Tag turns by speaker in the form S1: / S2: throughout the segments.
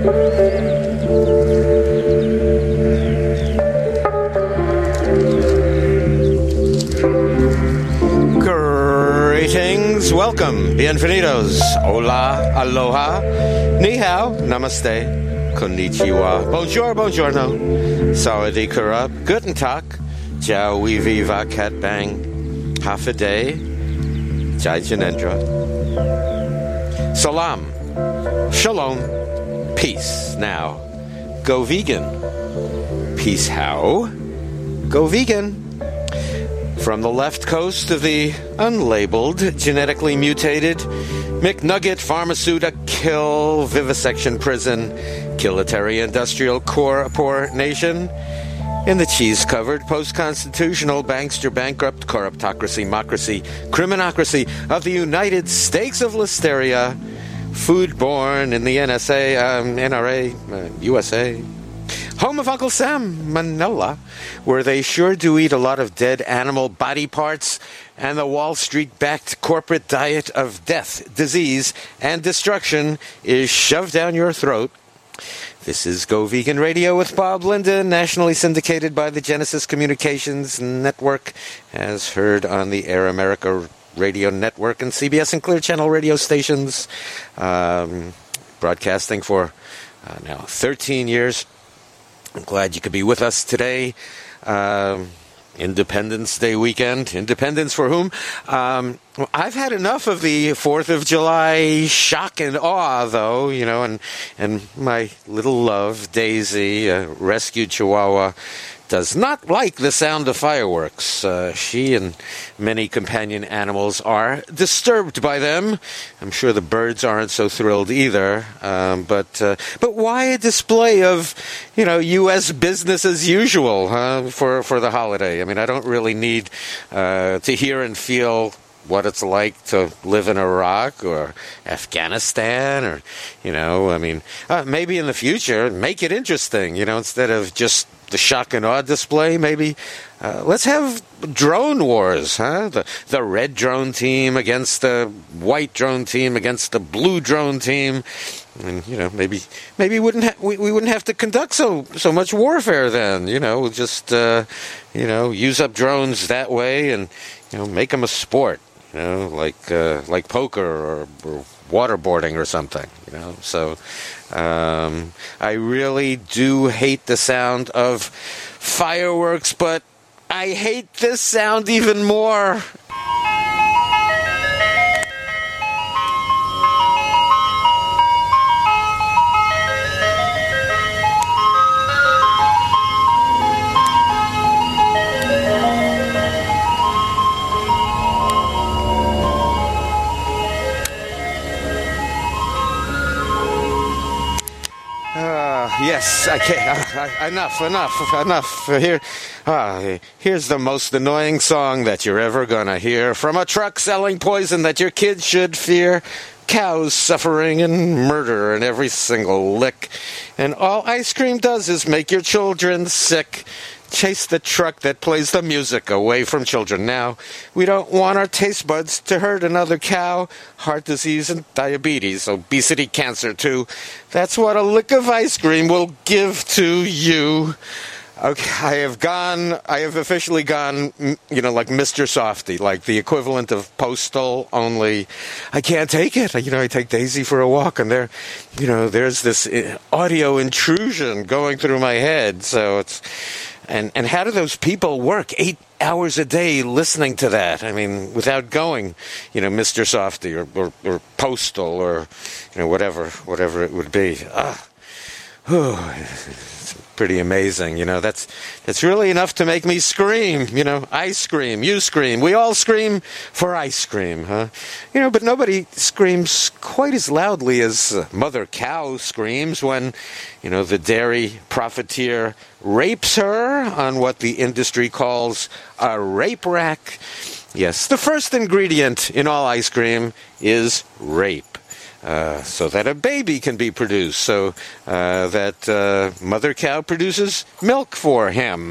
S1: Greetings, welcome, bienvenidos, hola, aloha, ni hao, namaste, konnichiwa, bonjour, buongiorno, sawadee kurab, guten tag, jiao wee viva cat bang, half a day, jai janendra, salam, shalom, peace. Now, go vegan. Peace how? Go vegan. From the left coast of the unlabeled, genetically mutated McNugget Pharmaceutica Kill Vivisection Prison, Kilitary Industrial Core Poor Nation, in the cheese-covered, post-constitutional, bankster, bankrupt, corruptocracy, criminocracy of the United States of Listeria, food-born in the NRA, USA, home of Uncle Sam, Manila, where they sure do eat a lot of dead animal body parts, and the Wall Street-backed corporate diet of death, disease, and destruction is shoved down your throat. This is Go Vegan Radio with Bob Linden, nationally syndicated by the Genesis Communications Network, as heard on the Air America Radio Network and CBS and Clear Channel radio stations, broadcasting for now 13 years. I'm glad you could be with us today. Independence Day weekend. Independence for whom? I've had enough of the 4th of July shock and awe, though, and my little love, Daisy, a rescued Chihuahua, does not like the sound of fireworks. She and many companion animals are disturbed by them. I'm sure the birds aren't so thrilled either. But why a display of, U.S. business as usual for the holiday? I mean, I don't really need to hear and feel what it's like to live in Iraq or Afghanistan or, maybe in the future, make it interesting, instead of just the shock and awe display, maybe let's have drone wars, huh? The red drone team against the white drone team against the blue drone team, and maybe we wouldn't have to conduct so much warfare then. We'll just use up drones that way and make them a sport, like poker or waterboarding or something, So I really do hate the sound of fireworks, but I hate this sound even more. Yes, I can't. Enough. Here's the most annoying song that you're ever gonna hear from a truck selling poison that your kids should fear. Cows suffering and murder in every single lick. And all ice cream does is make your children sick. Chase the truck that plays the music away from children now. We don't want our taste buds to hurt another cow. Heart disease and diabetes, obesity, cancer too. That's what a lick of ice cream will give to you. Okay, I have officially gone, like Mr. Softy, like the equivalent of Postal, only I can't take it. I take Daisy for a walk, and there's this audio intrusion going through my head, so it's... And how do those people work 8 hours a day listening to that? I mean, without going, Mr. Softy or Postal or, whatever it would be. It's pretty amazing. That's really enough to make me scream. I scream, you scream, we all scream for ice cream, huh? But nobody screams quite as loudly as Mother Cow screams when, the dairy profiteer rapes her on what the industry calls a rape rack. Yes, the first ingredient in all ice cream is rape. So that a baby can be produced, so that Mother Cow produces milk for him.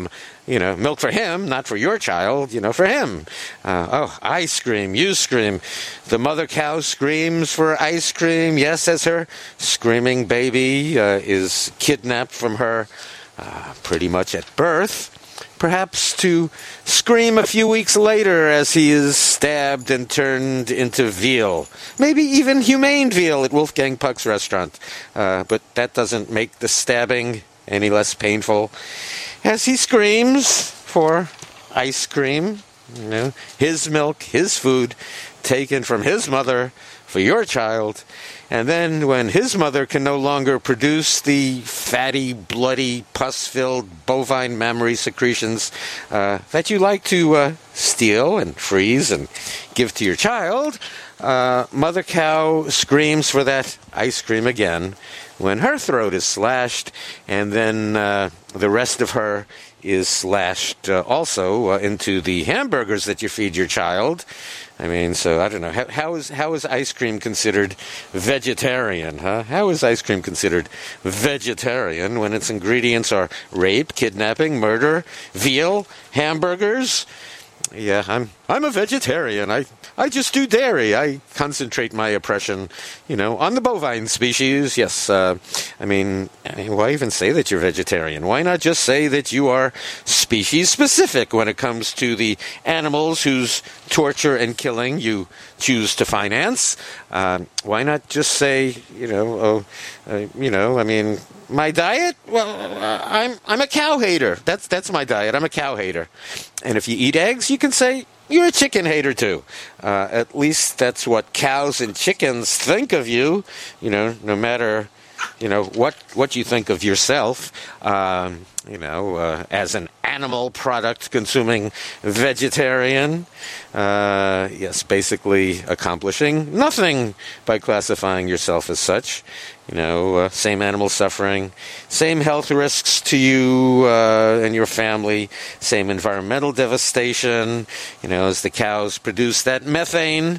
S1: milk for him, not for your child, for him. I scream, you scream. The mother cow screams for ice cream, yes, as her screaming baby is kidnapped from her pretty much at birth. Perhaps to scream a few weeks later as he is stabbed and turned into veal. Maybe even humane veal at Wolfgang Puck's restaurant. But that doesn't make the stabbing any less painful. As he screams for ice cream, his milk, his food, taken from his mother for your child. And then when his mother can no longer produce the fatty, bloody, pus-filled bovine mammary secretions that you like to steal and freeze and give to your child, mother cow screams for that ice cream again when her throat is slashed, and then the rest of her is slashed also into the hamburgers that you feed your child. I mean, so I don't know. How is ice cream considered vegetarian, huh? How is ice cream considered vegetarian when its ingredients are rape, kidnapping, murder, veal, hamburgers? Yeah, I'm a vegetarian. I just do dairy. I concentrate my oppression, on the bovine species. Yes, I mean, why even say that you're vegetarian? Why not just say that you are species specific when it comes to the animals whose torture and killing you choose to finance? Why not just say, I mean, my diet? Well, I'm a cow hater. That's my diet. I'm a cow hater. And if you eat eggs, you can say you're a chicken hater too. At least that's what cows and chickens think of you. No matter what you think of yourself. As an animal product consuming vegetarian. Yes, basically accomplishing nothing by classifying yourself as such. Same animal suffering, same health risks to you and your family, same environmental devastation, as the cows produce that methane,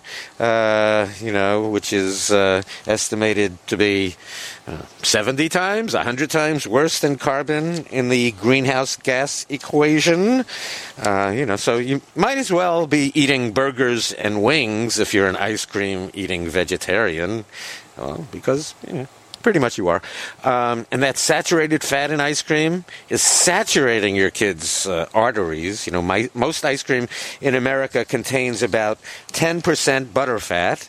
S1: which is estimated to be 70 times, 100 times worse than carbon in the greenhouse gas equation. So you might as well be eating burgers and wings if you're an ice cream eating vegetarian. Well, because, pretty much you are. And that saturated fat in ice cream is saturating your kids' arteries. Most ice cream in America contains about 10% butter fat.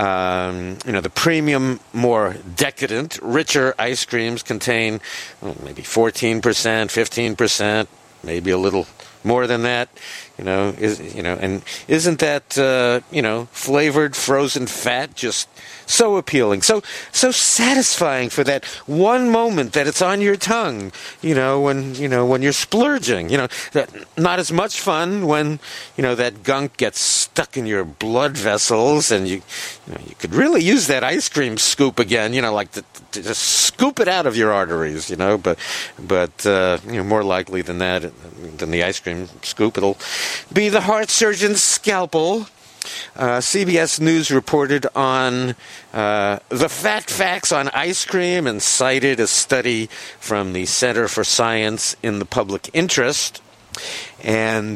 S1: The premium, more decadent, richer ice creams contain maybe 14%, 15%, maybe a little more than that. And isn't that flavored frozen fat just so appealing, so satisfying for that one moment that it's on your tongue, when you're splurging, not as much fun when, that gunk gets stuck in your blood vessels and you could really use that ice cream scoop again, like to just scoop it out of your arteries, but more likely than that, than the ice cream scoop, it'll be the heart surgeon's scalpel. CBS News reported on the fat facts on ice cream and cited a study from the Center for Science in the Public Interest. And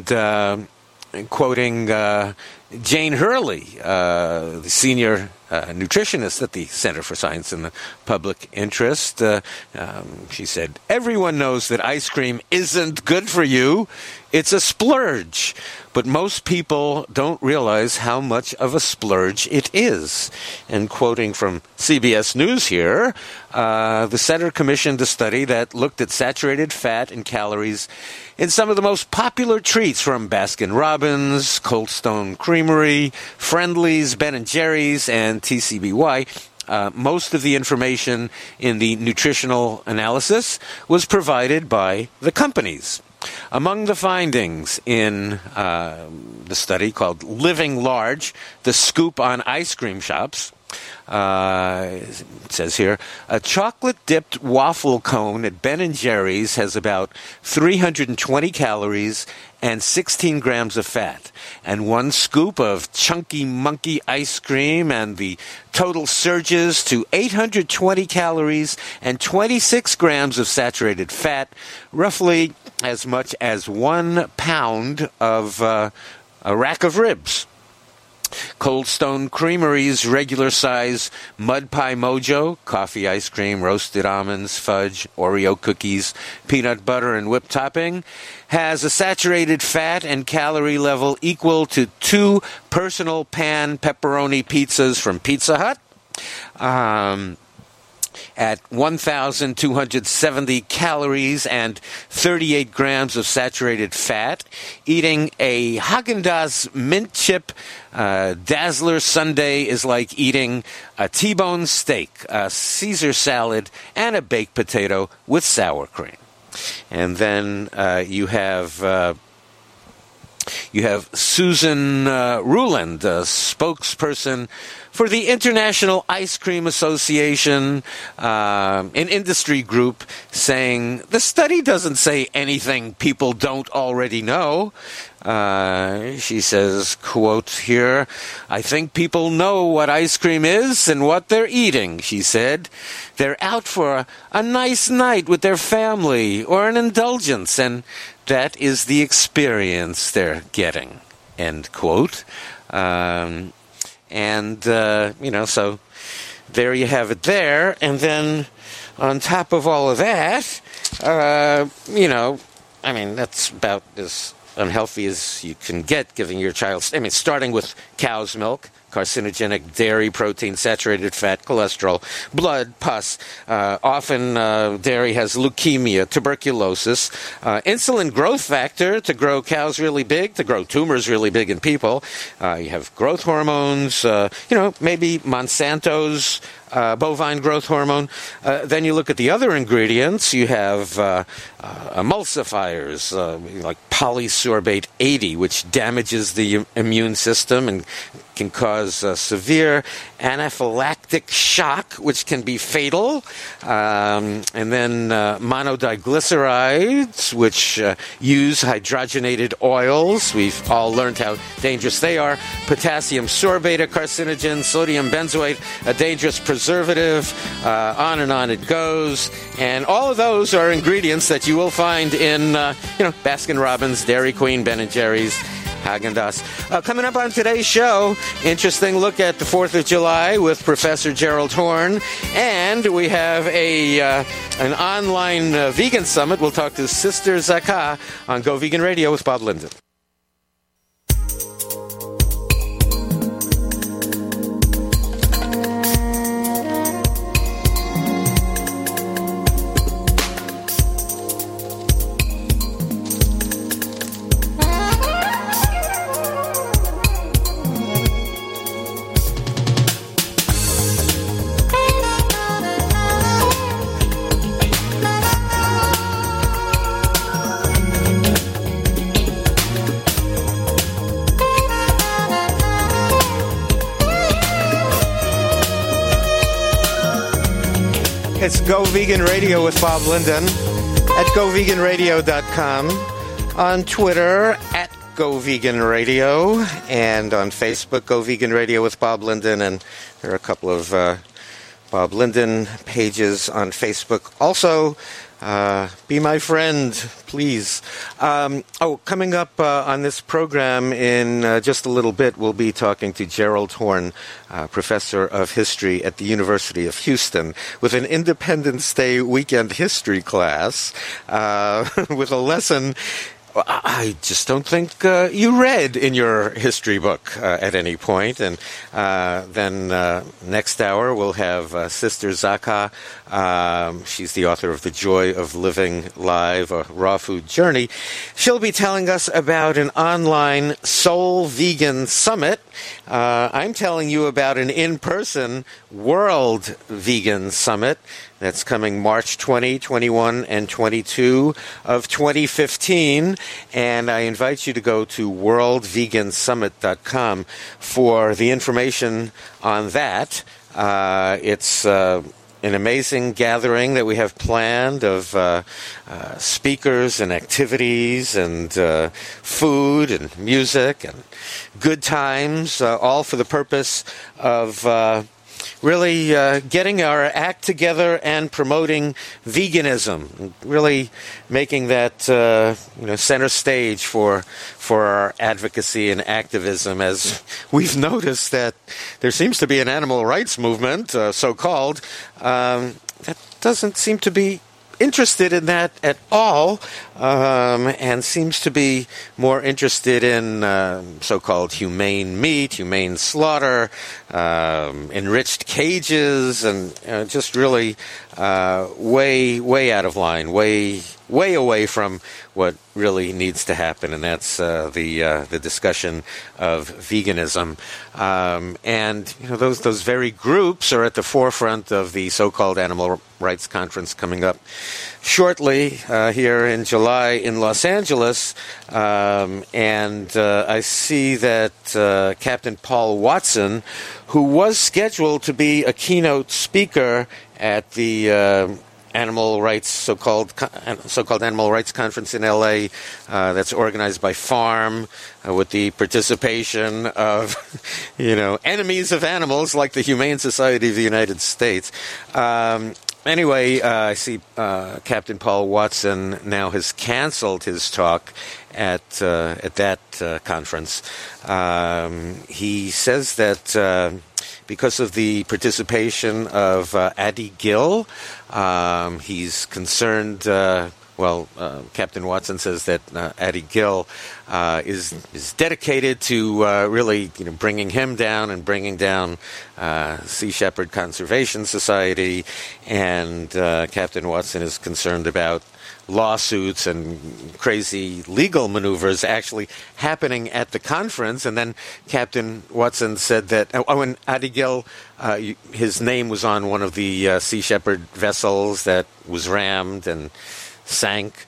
S1: quoting Jane Hurley, the senior nutritionist at the Center for Science in the Public Interest, she said, "Everyone knows that ice cream isn't good for you. It's a splurge. But most people don't realize how much of a splurge it is." And quoting from CBS News here, the center commissioned a study that looked at saturated fat and calories in some of the most popular treats from Baskin-Robbins, Cold Stone Creamery, Friendly's, Ben & Jerry's, and TCBY. Most of the information in the nutritional analysis was provided by the companies. Among the findings in the study called Living Large, the Scoop on Ice Cream Shops, It says here, a chocolate-dipped waffle cone at Ben & Jerry's has about 320 calories and 16 grams of fat. And one scoop of Chunky Monkey ice cream and the total surges to 820 calories and 26 grams of saturated fat, roughly as much as 1 pound of a rack of ribs. Cold Stone Creamery's regular-size Mud Pie Mojo, coffee ice cream, roasted almonds, fudge, Oreo cookies, peanut butter, and whipped topping, has a saturated fat and calorie level equal to 2 personal pan pepperoni pizzas from Pizza Hut. At 1,270 calories and 38 grams of saturated fat. Eating a Haagen-Dazs mint chip Dazzler sundae is like eating a T-bone steak, a Caesar salad, and a baked potato with sour cream. And then you have Susan Ruland, a spokesperson for the International Ice Cream Association, an industry group, saying the study doesn't say anything people don't already know. She says, quote here, I think people know what ice cream is and what they're eating, she said. They're out for a nice night with their family or an indulgence, and that is the experience they're getting, end quote. So there you have it there. And then on top of all of that, that's about as unhealthy as you can get giving your child, starting with cow's milk, carcinogenic dairy, protein, saturated fat, cholesterol, blood, pus. Often dairy has leukemia, tuberculosis, insulin growth factor to grow cows really big, to grow tumors really big in people. You have growth hormones, maybe Monsanto's bovine growth hormone. Then you look at the other ingredients. You have emulsifiers like polysorbate 80, which damages the immune system and can cause severe anaphylactic shock, which can be fatal. And then monodiglycerides, which use hydrogenated oils. We've all learned how dangerous they are. Potassium sorbate, a carcinogen. Sodium benzoate, a dangerous preservative. On and on it goes. And all of those are ingredients that you will find in, Baskin-Robbins, Dairy Queen, Ben & Jerry's, Haagen-Dazs. Coming up on today's show, interesting look at the 4th of July with Professor Gerald Horne. And we have an online vegan summit. We'll talk to Sister Zakah on Go Vegan Radio with Bob Linden. It's Go Vegan Radio with Bob Linden at GoVeganRadio.com, on Twitter at Go Vegan Radio, and on Facebook, Go Vegan Radio with Bob Linden. And there are a couple of Bob Linden pages on Facebook. Also, be my friend, please. Coming up on this program in just a little bit, we'll be talking to Gerald Horne, professor of history at the University of Houston, with an Independence Day weekend history class, with a lesson I just don't think you read in your history book at any point. And then next hour we'll have Sister Zakah. She's the author of The Joy of Living Live, a raw food journey. She'll be telling us about an online Soul Vegan Summit. I'm telling you about an in-person World Vegan Summit that's coming March 20, 21, and 22 of 2015. And I invite you to go to worldvegansummit.com for the information on that. It's an amazing gathering that we have planned of speakers and activities and food and music and good times, all for the purpose of really getting our act together and promoting veganism, really making that center stage for our advocacy and activism, as we've noticed that there seems to be an animal rights movement, so-called, that doesn't seem to be interested in that at all, and seems to be more interested in so-called humane meat, humane slaughter, enriched cages, and just really way out of line, way away from what really needs to happen, and that's the discussion of veganism. And those very groups are at the forefront of the so-called Animal Rights Conference coming up shortly here in July in Los Angeles. And I see that Captain Paul Watson, who was scheduled to be a keynote speaker at the animal rights, so-called Animal Rights Conference in L.A. That's organized by Farm with the participation of, enemies of animals like the Humane Society of the United States. Anyway, I see Captain Paul Watson now has canceled his talk at that conference. He says that because of the participation of Addie Gill, he's concerned. Captain Watson says that Addie Gill is dedicated to really, bringing him down and bringing down Sea Shepherd Conservation Society, and Captain Watson is concerned about lawsuits and crazy legal maneuvers actually happening at the conference. And then Captain Watson said that when Addie Gill, his name was on one of the Sea Shepherd vessels that was rammed and sank.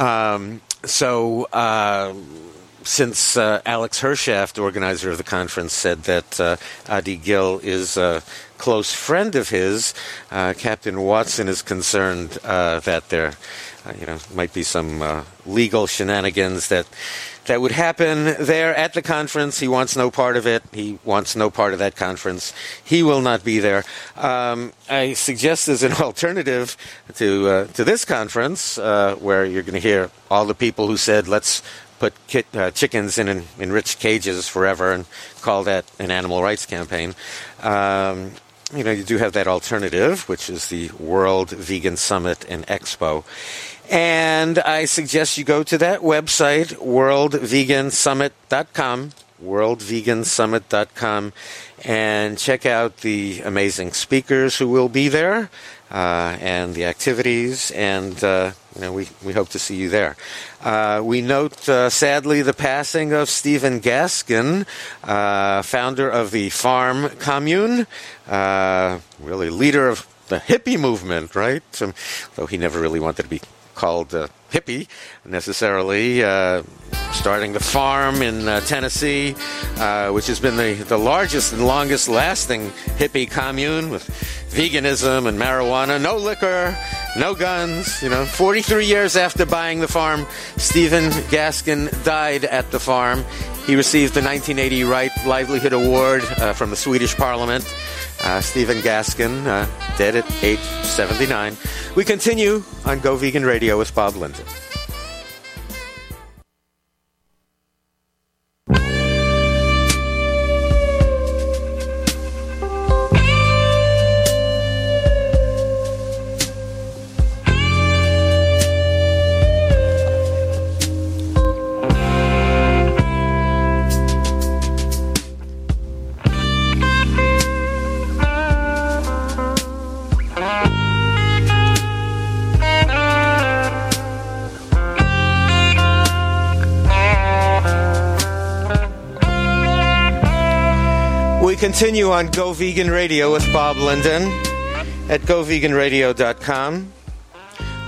S1: Since Alex Hershaft, organizer of the conference, said that Addie Gill is a close friend of his, Captain Watson is concerned that there might be some legal shenanigans that would happen there at the conference. He wants no part of it. He wants no part of that conference. He will not be there. I suggest as an alternative to this conference, where you're going to hear all the people who said, let's put chickens in enriched cages forever and call that an animal rights campaign. You do have that alternative, which is the World Vegan Summit and Expo. And I suggest you go to that website, worldvegansummit.com, worldvegansummit.com, and check out the amazing speakers who will be there, and the activities, and we hope to see you there. We note, sadly, the passing of Stephen Gaskin, founder of the Farm Commune, really leader of the hippie movement, right? Though he never really wanted to be called hippie necessarily, starting the Farm in Tennessee, which has been the largest and longest lasting hippie commune with veganism and marijuana, no liquor, no guns. 43 years after buying the Farm, Stephen Gaskin died at the Farm. He received the 1980 Right Livelihood Award from the Swedish Parliament. Stephen Gaskin, dead at age 79. We continue on Go Vegan Radio with Bob Linden. Continue on Go Vegan Radio with Bob Linden at GoVeganRadio.com.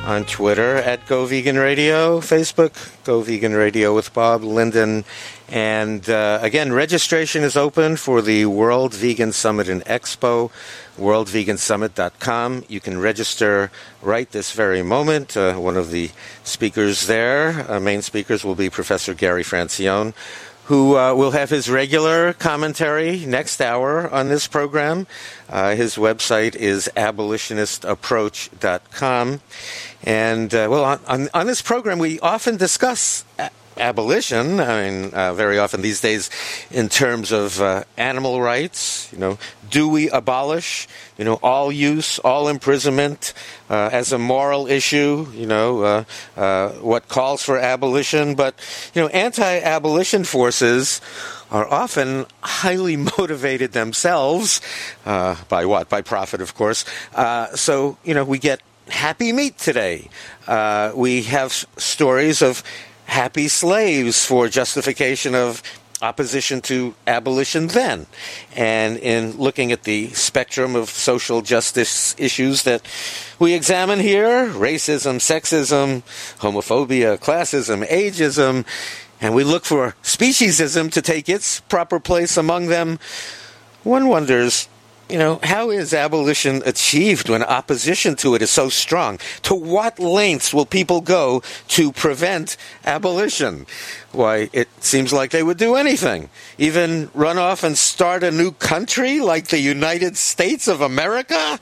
S1: on Twitter at Go Vegan Radio, Facebook, Go Vegan Radio with Bob Linden. And again, registration is open for the World Vegan Summit and Expo, worldvegansummit.com. You can register right this very moment. One of the speakers there, main speakers, will be Professor Gary Francione, who will have his regular commentary next hour on this program. His website is abolitionistapproach.com. And, on this program, we often discuss abolition. I mean, very often these days in terms of animal rights. Do we abolish, all use, all imprisonment as a moral issue? What calls for abolition? But, anti-abolition forces are often highly motivated themselves by what? By profit, of course. So, we get happy meat today. We have stories of happy slaves for justification of opposition to abolition then. And in looking at the spectrum of social justice issues that we examine here, racism, sexism, homophobia, classism, ageism, and we look for speciesism to take its proper place among them, one wonders, how is abolition achieved when opposition to it is so strong? To what lengths will people go to prevent abolition? Why, it seems like they would do anything. Even run off and start a new country like the United States of America?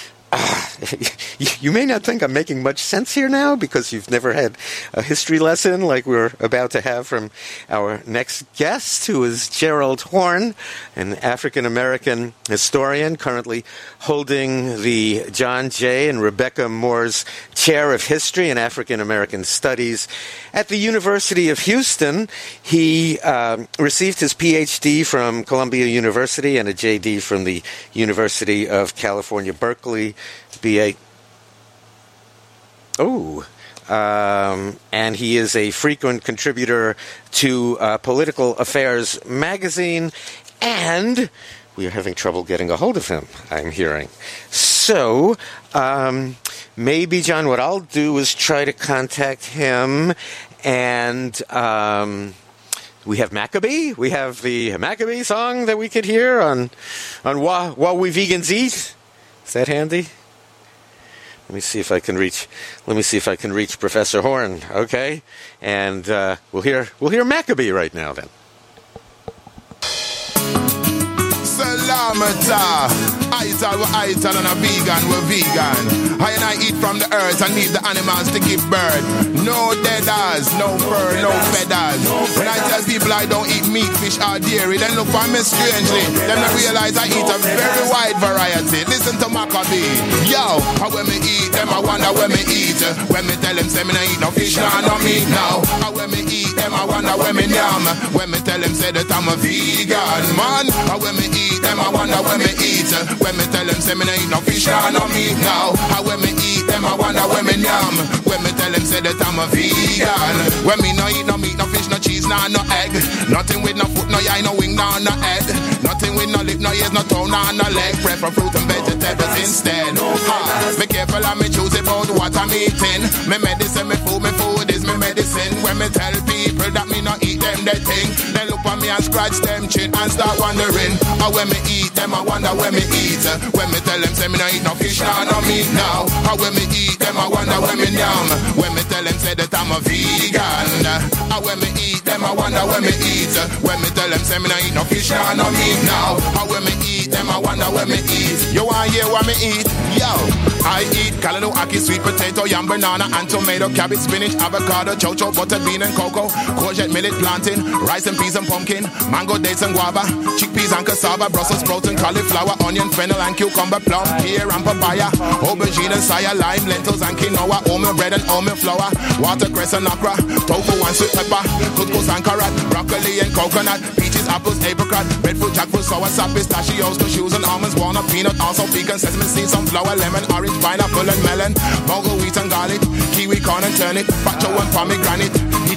S1: You may not think I'm making much sense here now because you've never had a history lesson like we're about to have from our next guest, who is Gerald Horne, an African-American historian currently holding the John J. and Rebecca Moore's Chair of History and African-American Studies at the University of Houston. He received his Ph.D. from Columbia University and a J.D. from the University of California, Berkeley. BA. And he is a frequent contributor to Political Affairs magazine, and we are having trouble getting a hold of him, I'm hearing. So, maybe, John, what I'll do is try to contact him, and we have Maccabee. We have the Maccabee song that we could hear on While We Vegans Eat. Is that handy? Let me see if I can reach Professor Horne. Okay, and we'll hear Maccabee right now. Then.
S2: Salamata, Aital and a vegan, we're vegan. I and I eat from the earth and leave the animals to give birth. No deaders, no fur, no feathers. When I tell people I don't eat meat, fish or dairy, then look for me strangely. Them not realize I eat a very wide variety. Listen to Maccabee. Yo, how when me eat them, I wonder when me eat. When me tell them say me no eat no fish, no meat now. How when me eat them, I wonder when me yam. When me tell them say that I'm a vegan, man. How when me eat them, I wonder when me eat. When me tell them say me no eat no fish, no meat now. How when me eat them, I wonder when me yam. When me tell them say that I'm a vegan. When me no eat no meat, no fish, no cheese, no egg. Nothing with no foot, no eye, no wing, no head. Nothing with no lip, no ears, no tongue, no leg. Prefer fruit and vegetables instead. Be careful and me choose about what I'm eating. Me medicine, me food is me medicine. When me tell people that me no eat them, they think. They look at me and scratch them chin and start wondering. How when me eat them, I wonder when me eat. When me tell them say me no eat no fish, no meat now. How when me eat them, I wonder when me yam. When me tell them say that I'm a vegan. How when me eat them, I wonder when me eat. When me tell them say me no eat no fish, no meat now. How when me eat them, I wonder when me eat. You want hear what me eat? Yo, I eat callaloo, ackee, sweet potato, yam, banana and tomato, cabbage, spinach, avocado, chocho, buttered bean and cocoa, courgette, millet, plantain, rice and peas and pumpkin, mango, dates and guava, chickpeas and cassava, Brussels sprouts and cauliflower, onion, fennel and cucumber, plum, pear and papaya, aubergine and saya, lime, lentils and quinoa, oatmeal bread and oatmeal flour, watercress and okra, tofu and sweet pepper, couscous and carrot, broccoli and coconut, peaches, apples, apricot, breadfruit, jackfruit, sour sap, pistachios, cashews and almonds, walnut, peanut, also pecan, sesame seeds, sunflower, lemon, orange, pineapple and melon, mango, wheat and garlic, kiwi, corn and turnip, pacho and pomegranate, hijiki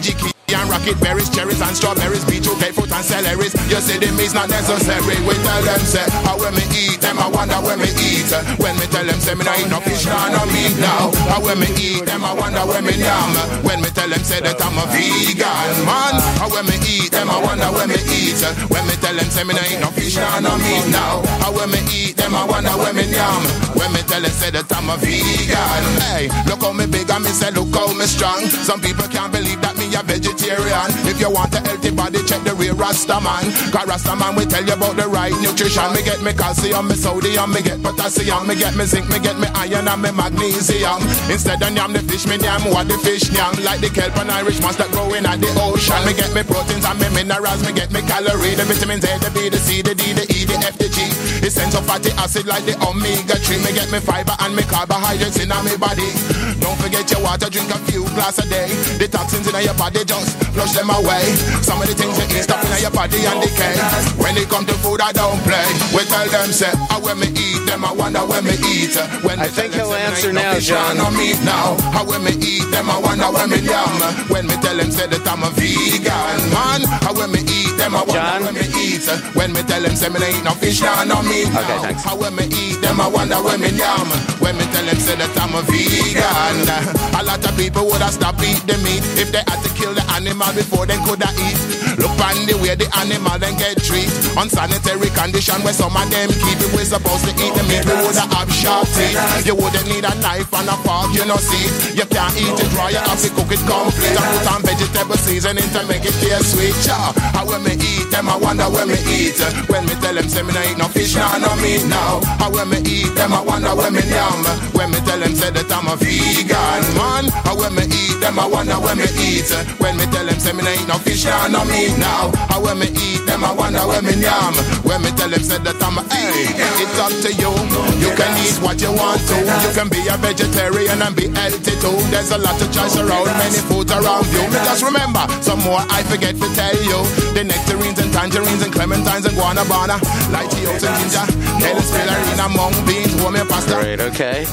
S2: and rocket berries, cherries and strawberries, beetroot, grapefruit and celeries. You say the meat's not necessary. We tell them say, how when me eat, them I wonder when me eat. When me tell them say me no eat no fish, no meat now. How when me eat, them I wonder when me yam. When me tell them say that I'm a vegan, man. How when me eat, them I wonder when me eat. When me tell them say me no eat no fish, no meat now. How when me eat, them I wonder when me yam. When me tell them say that I'm a vegan. Hey, look how me big and me say look how me strong. Some people can't believe that me a vegetarian. If you want a healthy body, check the real Rasta man. Cause Rasta man will tell you about the right nutrition. Me get me calcium, me sodium, me get potassium, me get me zinc, me get me iron and me magnesium. Instead of yam the fish, me yam what the fish yam. Like the kelp and Irish moss that growing at the ocean. Me get me proteins and me minerals, me get me calories, the vitamins A, the B, the C, the D, the E, the F, the G. Essential fatty acid like the omega-3. Me get me fiber and me carbohydrates in my body. Don't forget your water, drink a few glasses a day. The toxins in your body, just flush them away. Some of the things you eat stuff in your body and decay. When it come to food, I don't play. We tell them, say, when me eat them, I wonder when me eat. When
S1: I think he'll answer now, John.
S2: No meat now. How when me eat them, I wonder when me yam. When me tell them, say that I'm a vegan, man. How when me eat them, I wonder when me eat. When me tell them, say me ain't no fish, no meat now.
S1: Okay, thanks.
S2: How when me eat them, I wonder when me yam. When me tell them, say that I'm a vegan. A lot of people would have stopped eat the meat if they had to kill the animal before they could have eat. Look on the way the animal then get treated. Unsanitary condition where some of them keep it. We're supposed to eat the meat, we would have sharp teeth. You wouldn't need a knife and a fork, you know, see. You can't eat it raw, you have to cook it complete. And put on vegetable seasoning to make it taste sweet. How when me eat them, I wonder when me eat. When me tell them, say me no eat no fish, no meat now. How when me eat them, I wonder when me yam. When me tell them, say that I'm a vegan, man. How when me eat them, I wonder when me eat. When me tell them, say me no eat no fish, no meat now. How when me eat them, I wonder when me yam. When me tell them, say that I'm a vegan. It's up to you. You can eat what you want to. You can be a vegetarian and be healthy too. There's a lot of choice around, many foods around you. Just remember, some more I forget to tell you. The nectarines and tangerines and clementines and guanabana, lycheos and ginger, kale, spirulina, mung beans, warm pasta.
S1: Great, okay.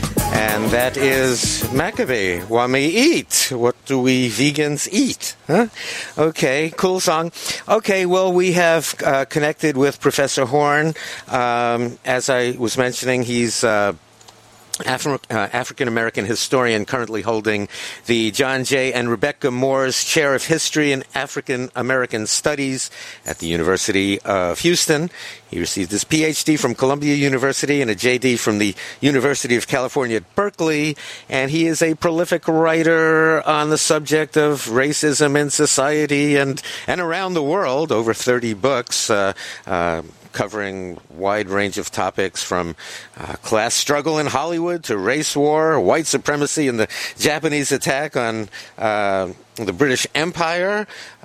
S1: And that is Maccabee. What may eat? What do we vegans eat? Huh? Okay, cool song. Okay, well, we have connected with Professor Horn. As I was mentioning, he's African-American historian currently holding the John J. and Rebecca Moore's Chair of History and African-American Studies at the University of Houston. He received his Ph.D. from Columbia University and a J.D. from the University of California at Berkeley, and he is a prolific writer on the subject of racism in society and around the world, over 30 books, covering a wide range of topics from class struggle in Hollywood to race war, white supremacy, and the Japanese attack on the British Empire.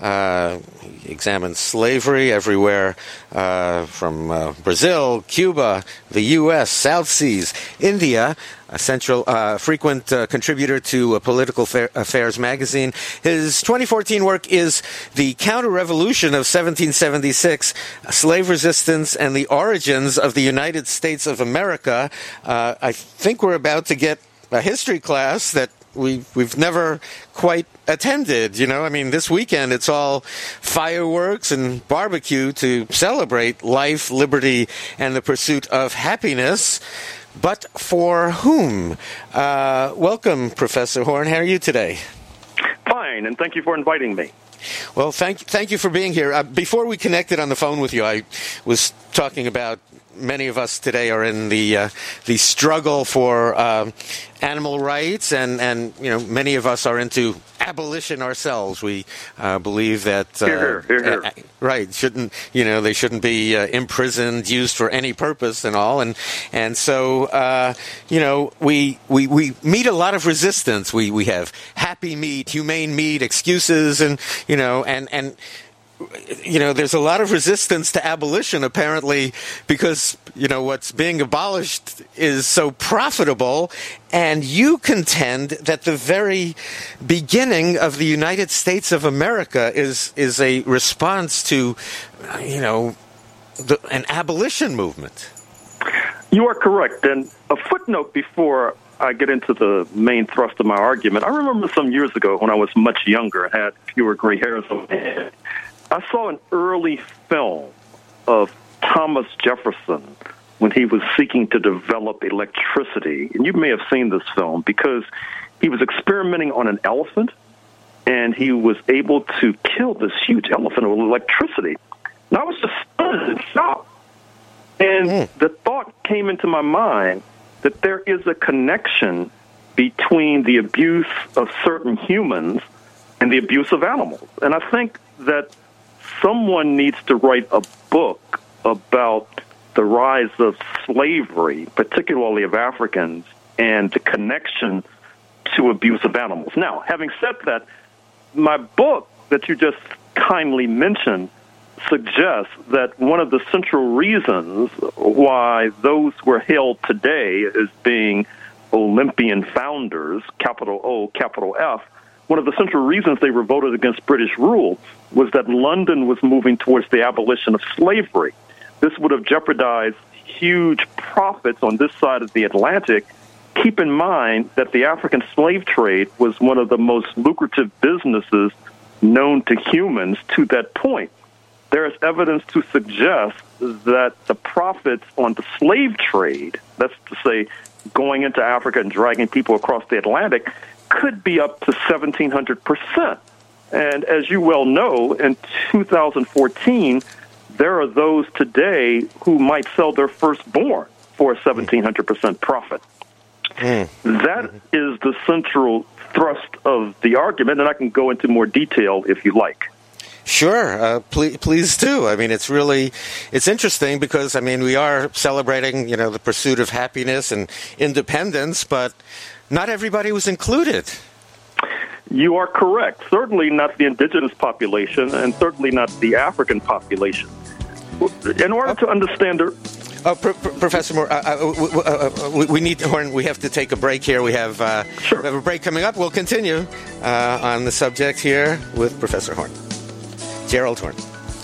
S1: He examines slavery everywhere from Brazil, Cuba, the U.S., South Seas, India, a frequent contributor to Political Affairs magazine. His 2014 work is The Counter-Revolution of 1776, Slave Resistance and the Origins of the United States of America. I think we're about to get a history class that we've never quite attended, you know. I mean, this weekend it's all fireworks and barbecue to celebrate life, liberty, and the pursuit of happiness. But for whom? Welcome, Professor Horn. How are you today?
S3: Fine, and thank you for inviting me.
S1: Well, thank you for being here. Before we connected on the phone with you, I was talking about many of us today are in the struggle for animal rights, and you know, many of us are into abolition ourselves. We believe that
S3: here.
S1: Right, they shouldn't be imprisoned, used for any purpose and all, and so we meet a lot of resistance. We have happy meat, humane meat, excuses, and there's a lot of resistance to abolition, apparently, because, what's being abolished is so profitable. And you contend that the very beginning of the United States of America is a response to, an abolition movement.
S3: You are correct. And a footnote before I get into the main thrust of my argument, I remember some years ago when I was much younger and had fewer gray hairs on my head, I saw an early film of Thomas Jefferson when he was seeking to develop electricity. And you may have seen this film because he was experimenting on an elephant, and he was able to kill this huge elephant with electricity. And I was just stunned and shocked. And the thought came into my mind that there is a connection between the abuse of certain humans and the abuse of animals. And I think that someone needs to write a book about the rise of slavery, particularly of Africans, and the connection to abuse of animals. Now, having said that, my book that you just kindly mentioned suggests that one of the central reasons why those who are hailed today as being Olympian founders, capital O, capital F, one of the central reasons they revolted against British rule was that London was moving towards the abolition of slavery. This would have jeopardized huge profits on this side of the Atlantic. Keep in mind that the African slave trade was one of the most lucrative businesses known to humans to that point. There is evidence to suggest that the profits on the slave trade, that's to say going into Africa and dragging people across the Atlantic, could be up to 1,700%. And as you well know, in 2014, there are those today who might sell their firstborn for a 1,700% profit. That is the central thrust of the argument, and I can go into more detail if you like.
S1: Sure, please do. I mean, it's interesting because, I mean, we are celebrating, the pursuit of happiness and independence, but not everybody was included.
S3: You are correct. Certainly not the indigenous population, and certainly not the African population. In order to understand
S1: Professor Moore, we need Horn. We have to take a break here. We have a break coming up. We'll continue on the subject here with Professor Horn, Gerald Horn.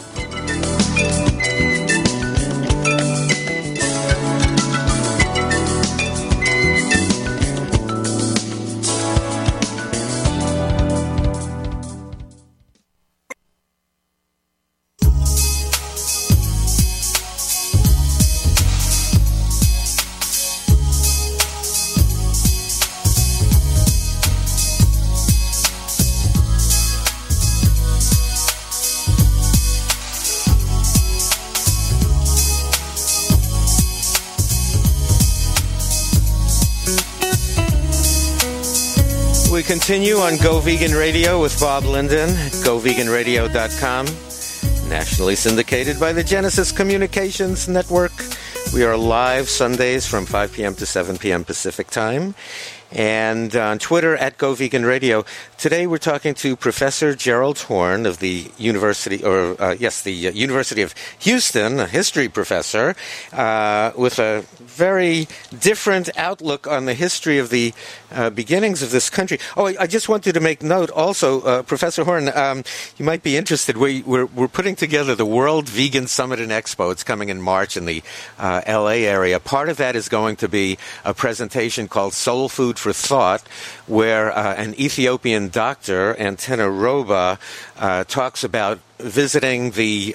S1: We continue on Go Vegan Radio with Bob Linden, GoVeganRadio.com, nationally syndicated by the Genesis Communications Network. We are live Sundays from 5 p.m. to 7 p.m. Pacific Time, and on Twitter at Go Vegan Radio. Today we're talking to Professor Gerald Horn of the University, the University of Houston, a history professor, with a very different outlook on the history of the beginnings of this country. Oh, I just wanted to make note also, Professor Horn, you might be interested. We're putting together the World Vegan Summit and Expo. It's coming in March in the L.A. area. Part of that is going to be a presentation called Soul Food for Thought, where an Ethiopian doctor, Antenna Roba, talks about visiting the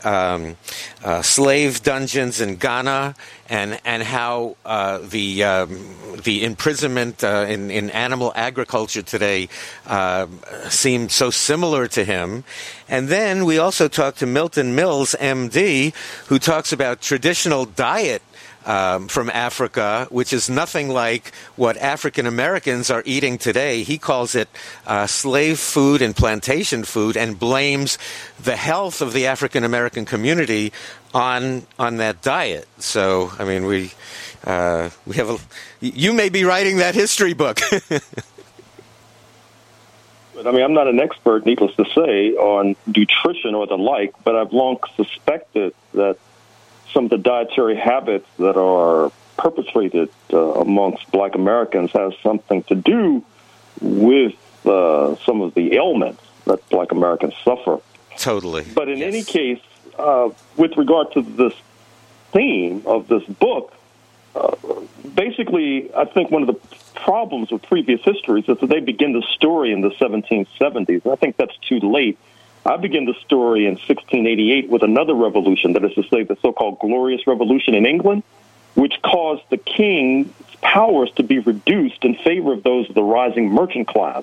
S1: slave dungeons in Ghana and how the imprisonment in animal agriculture today seemed so similar to him. And then we also talked to Milton Mills, MD, who talks about traditional diet from Africa, which is nothing like what African Americans are eating today. He calls it slave food and plantation food, and blames the health of the African American community on that diet. So, I mean, we have you may be writing that history book.
S3: I mean, I'm not an expert, needless to say, on nutrition or the like, but I've long suspected that some of the dietary habits that are perpetrated amongst Black Americans has something to do with some of the ailments that Black Americans suffer.
S1: Totally.
S3: But in any case, with regard to this theme of this book, basically, I think one of the problems with previous histories is that they begin the story in the 1770s. And I think that's too late. I begin the story in 1688 with another revolution, that is to say, the so-called Glorious Revolution in England, which caused the king's powers to be reduced in favor of those of the rising merchant class.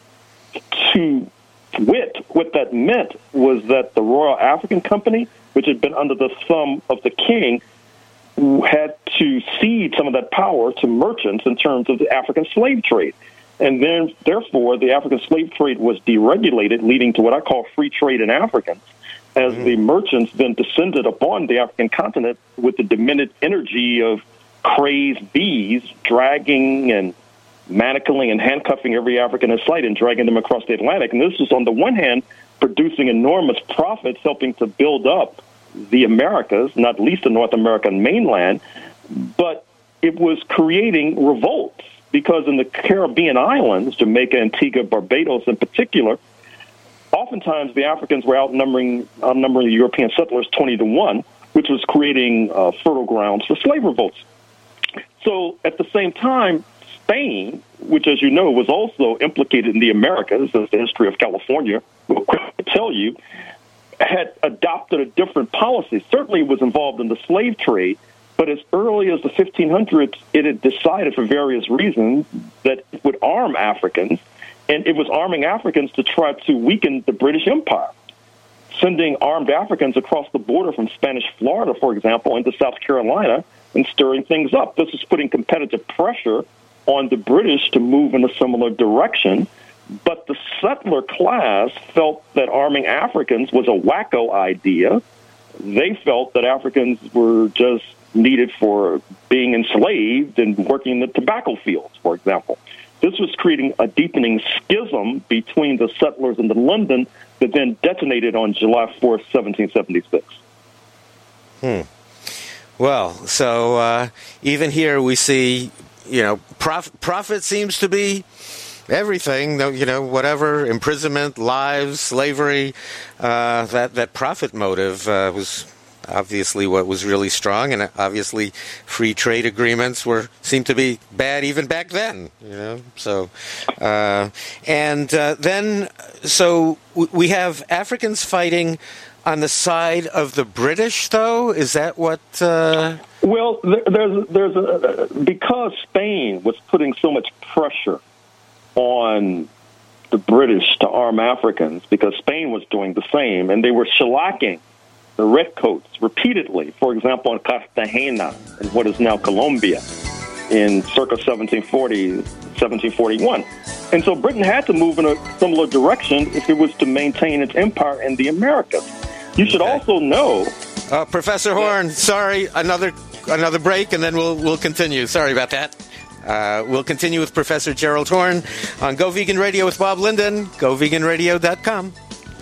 S3: To wit, what that meant was that the Royal African Company, which had been under the thumb of the king, had to cede some of that power to merchants in terms of the African slave trade. And then, therefore, the African slave trade was deregulated, leading to what I call free trade in Africans, as the merchants then descended upon the African continent with the diminished energy of crazed bees, dragging and manacling and handcuffing every African in sight and dragging them across the Atlantic. And this was, on the one hand, producing enormous profits, helping to build up the Americas, not least the North American mainland, but it was creating revolts because in the Caribbean islands, Jamaica, Antigua, Barbados in particular, oftentimes the Africans were outnumbering the European settlers 20-1, which was creating fertile grounds for slave revolts. So at the same time, Spain, which, as you know, was also implicated in the Americas, as the history of California will quickly tell you, had adopted a different policy. Certainly it was involved in the slave trade, but as early as the 1500s, it had decided for various reasons that it would arm Africans, and it was arming Africans to try to weaken the British Empire, sending armed Africans across the border from Spanish Florida, for example, into South Carolina and stirring things up. This was putting competitive pressure on the British to move in a similar direction. But the settler class felt that arming Africans was a wacko idea. They felt that Africans were just needed for being enslaved and working in the tobacco fields, for example. This was creating a deepening schism between the settlers and the London that then detonated on July 4th, 1776.
S1: Well, so even here we see, profit seems to be everything, whatever, imprisonment, lives, slavery, that profit motive was obviously what was really strong, and obviously free trade agreements seemed to be bad even back then, So, then we have Africans fighting on the side of the British, though? Is that what...
S3: Well, because Spain was putting so much pressure on the British to arm Africans, because Spain was doing the same, and they were shellacking the redcoats repeatedly. For example, in Cartagena, in what is now Colombia, in circa 1740, 1741. And so Britain had to move in a similar direction if it was to maintain its empire in the Americas. You should also know...
S1: Professor Horn, sorry, another break, and then we'll continue. Sorry about that. We'll continue with Professor Gerald Horn on Go Vegan Radio with Bob Linden, GoVeganRadio.com.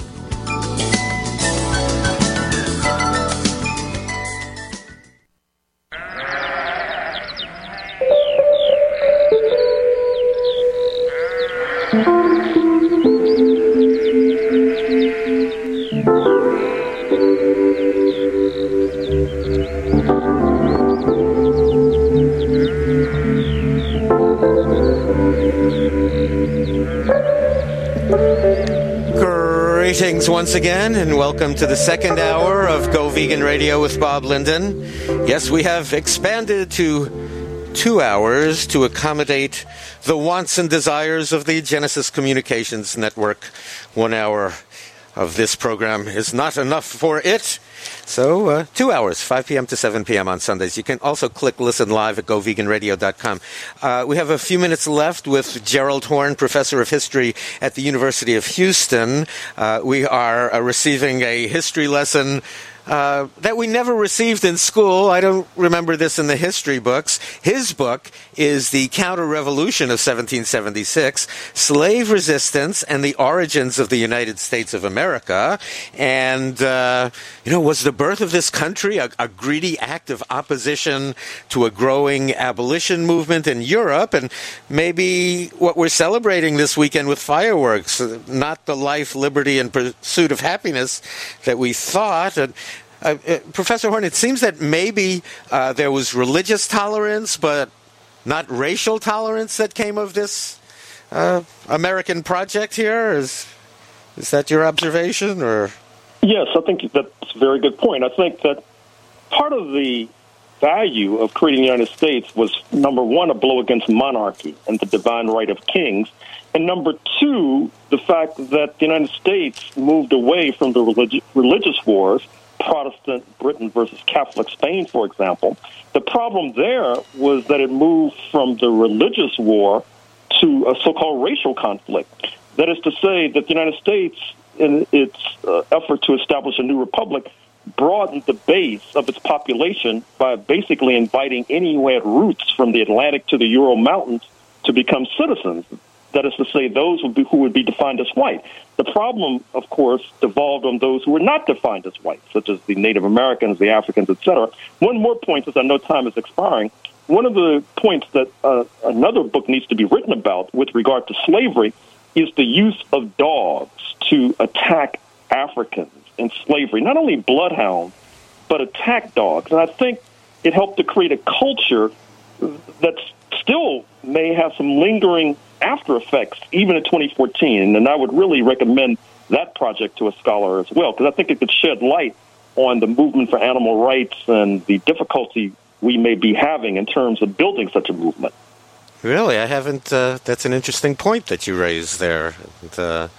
S1: Greetings once again, and welcome to the second hour of Go Vegan Radio with Bob Linden. Yes, we have expanded to 2 hours to accommodate the wants and desires of the Genesis Communications Network. 1 hour of this program is not enough for it. So 2 hours, 5 p.m. to 7 p.m. on Sundays. You can also click listen live at GoVeganRadio.com. We have a few minutes left with Gerald Horn, professor of history at the University of Houston. We are receiving a history lesson that we never received in school. I don't remember this in the history books. His book is The Counter-Revolution of 1776, Slave Resistance and the Origins of the United States of America. And, was the birth of this country a greedy act of opposition to a growing abolition movement in Europe? And maybe what we're celebrating this weekend with fireworks, not the life, liberty, and pursuit of happiness that we thought. Professor Horn, it seems that maybe there was religious tolerance, but not racial tolerance that came of this American project here? Is that your observation, or?
S4: Yes, I think that's a very good point. I think that part of the value of creating the United States was, number one, a blow against monarchy and the divine right of kings, and number two, the fact that the United States moved away from the religious wars, Protestant Britain versus Catholic Spain, for example. The problem there was that it moved from the religious war to a so-called racial conflict. That is to say that the United States, in its effort to establish a new republic, broadened the base of its population by basically inviting anyone who had roots from the Atlantic to the Ural Mountains to become citizens. That is to say, those who would be defined as white. The problem, of course, devolved on those who were not defined as white, such as the Native Americans, the Africans, etc. One more point, as I know time is expiring. One of the points that another book needs to be written about with regard to slavery is the use of dogs to attack Africans in slavery. Not only bloodhounds, but attack dogs. And I think it helped to create a culture that still may have some lingering after effects, even in 2014. And I would really recommend that project to a scholar as well, because I think it could shed light on the movement for animal rights and the difficulty we may be having in terms of building such a movement.
S1: Really, I haven't. That's an interesting point that you raised there. So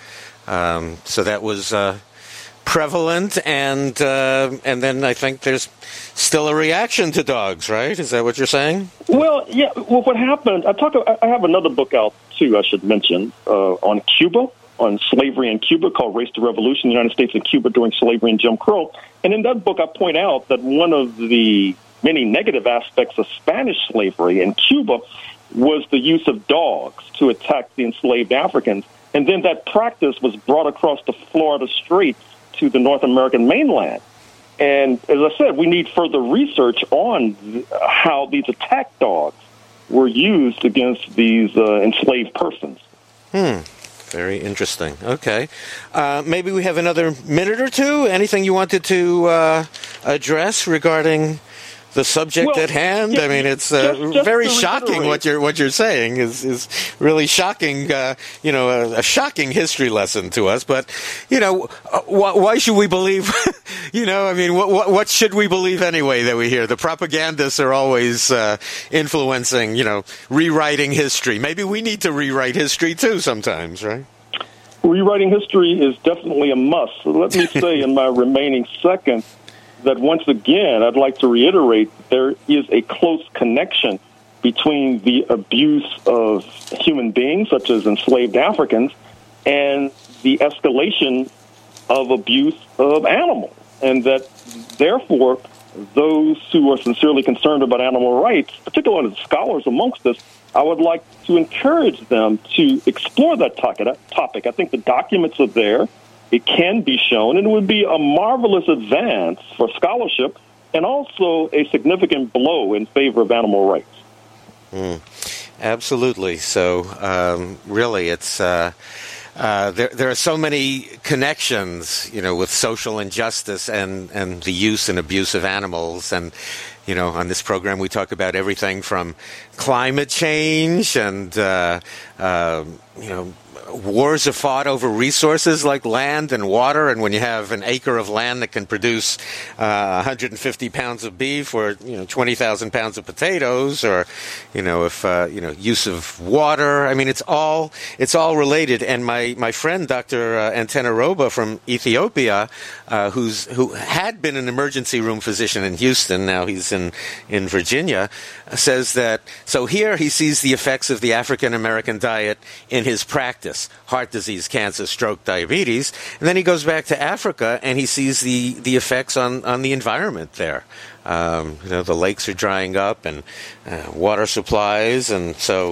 S1: that was prevalent, and then I think there's still a reaction to dogs, right? Is that what you're saying?
S4: Well, yeah. Well, what happened? I have another book out too, I should mention, on Cuba, on slavery in Cuba, called Race to Revolution: The United States and Cuba During Slavery and Jim Crow. And in that book, I point out that one of the many negative aspects of Spanish slavery in Cuba was the use of dogs to attack the enslaved Africans. And then that practice was brought across the Florida Strait to the North American mainland. And as I said, we need further research on how these attack dogs were used against these enslaved persons.
S1: Very interesting. Okay. Maybe we have another minute or two. Anything you wanted to address regarding the subject at hand? I mean, it's very shocking what you're saying is really shocking. A shocking history lesson to us. But why should we believe? What should we believe anyway that we hear? The propagandists are always influencing. Rewriting history. Maybe we need to rewrite history too sometimes, right?
S4: Rewriting history is definitely a must. So let me say in my remaining seconds that once again, I'd like to reiterate there is a close connection between the abuse of human beings, such as enslaved Africans, and the escalation of abuse of animals. And that, therefore, those who are sincerely concerned about animal rights, particularly the scholars amongst us, I would like to encourage them to explore that topic. I think the documents are there. It can be shown, and it would be a marvelous advance for scholarship and also a significant blow in favor of animal rights.
S1: Absolutely. So, really, it's there are so many connections, with social injustice and the use and abuse of animals. And, on this program, we talk about everything from climate change and, wars are fought over resources like land and water, and when you have an acre of land that can produce 150 pounds of beef or 20,000 pounds of potatoes, or use of water. I mean, it's all related. And my friend Dr. Antena Roba from Ethiopia, who had been an emergency room physician in Houston, now he's in Virginia, says that so here he sees the effects of the African American diet in his practice. Heart disease, cancer, stroke, diabetes. And then he goes back to Africa and he sees the effects on the environment there. The lakes are drying up and water supplies. And so,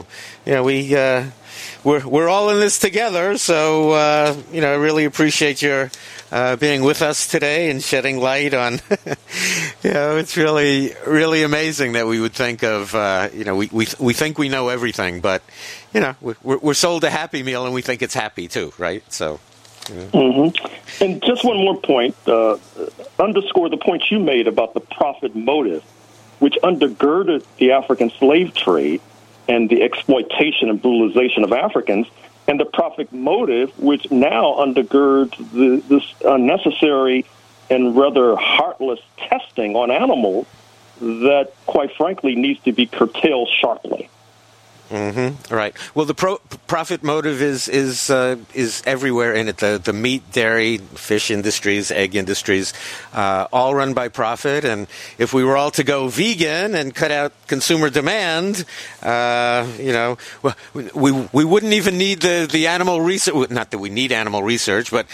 S1: we're all in this together. So, I really appreciate your being with us today and shedding light on, it's really, really amazing that we would think of, we think we know everything, but, we're sold a Happy Meal and we think it's happy too, right? So.
S4: And just one more point, underscore the point you made about the profit motive, which undergirded the African slave trade and the exploitation and brutalization of Africans, and the profit motive, which now undergirds this unnecessary and rather heartless testing on animals that, quite frankly, needs to be curtailed sharply.
S1: Mm-hmm. Right. Well, the profit motive is everywhere in it. The meat, dairy, fish industries, egg industries, all run by profit. And if we were all to go vegan and cut out consumer demand, we wouldn't even need the animal research. Not that we need animal research, but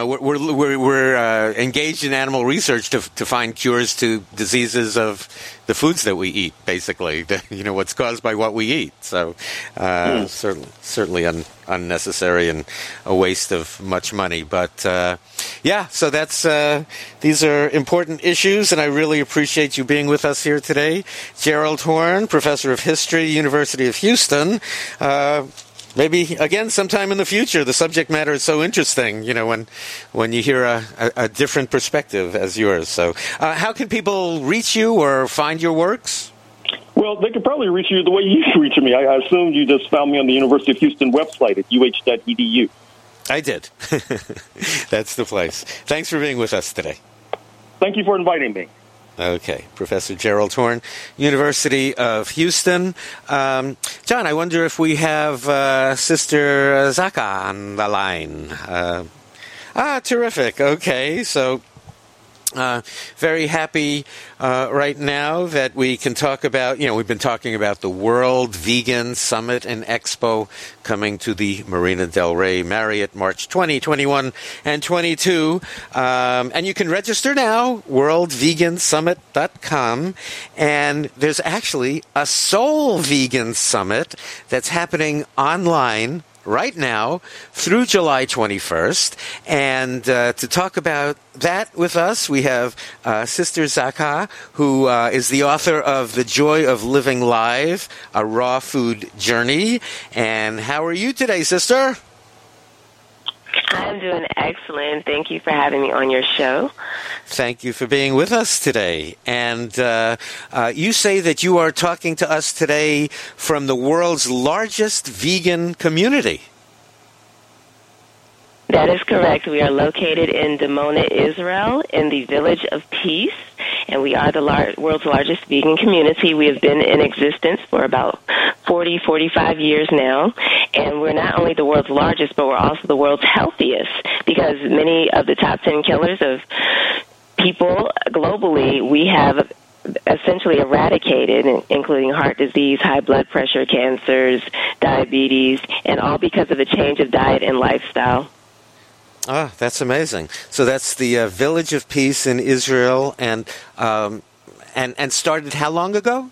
S1: we're engaged in animal research to find cures to diseases of the foods that we eat, basically, what's caused by what we eat. So certainly unnecessary and a waste of much money. But so that's these are important issues, and I really appreciate you being with us here today. Gerald Horne, Professor of History, University of Houston. Maybe, again, sometime in the future. The subject matter is so interesting, when you hear a different perspective as yours. So how can people reach you or find your works?
S4: Well, they could probably reach you the way you reach me. I assume you just found me on the University of Houston website at uh.edu.
S1: I did. That's the place. Thanks for being with us today.
S4: Thank you for inviting me.
S1: Okay. Professor Gerald Horne, University of Houston. John, I wonder if we have Sister Zaka on the line. Terrific. Okay. So very happy right now that we can talk about, we've been talking about the World Vegan Summit and Expo coming to the Marina del Rey Marriott March 20, 21, and 22. And you can register now, worldvegansummit.com. And there's actually a Seoul Vegan Summit that's happening online right now through July 21st. And to talk about that with us, we have Sister Zaka, who is the author of The Joy of Living Live, A Raw Food Journey. And how are you today, Sister?
S5: I'm doing excellent. Thank you for having me on your show.
S1: Thank you for being with us today. And you say that you are talking to us today from the world's largest vegan community.
S5: That is correct. We are located in Dimona, Israel, in the Village of Peace, and we are the world's largest vegan community. We have been in existence for about 45 years now, and we're not only the world's largest, but we're also the world's healthiest, because many of the top 10 killers of people globally, we have essentially eradicated, including heart disease, high blood pressure, cancers, diabetes, and all because of a change of diet and lifestyle.
S1: Ah, that's amazing. So that's the Village of Peace in Israel, and started how long ago?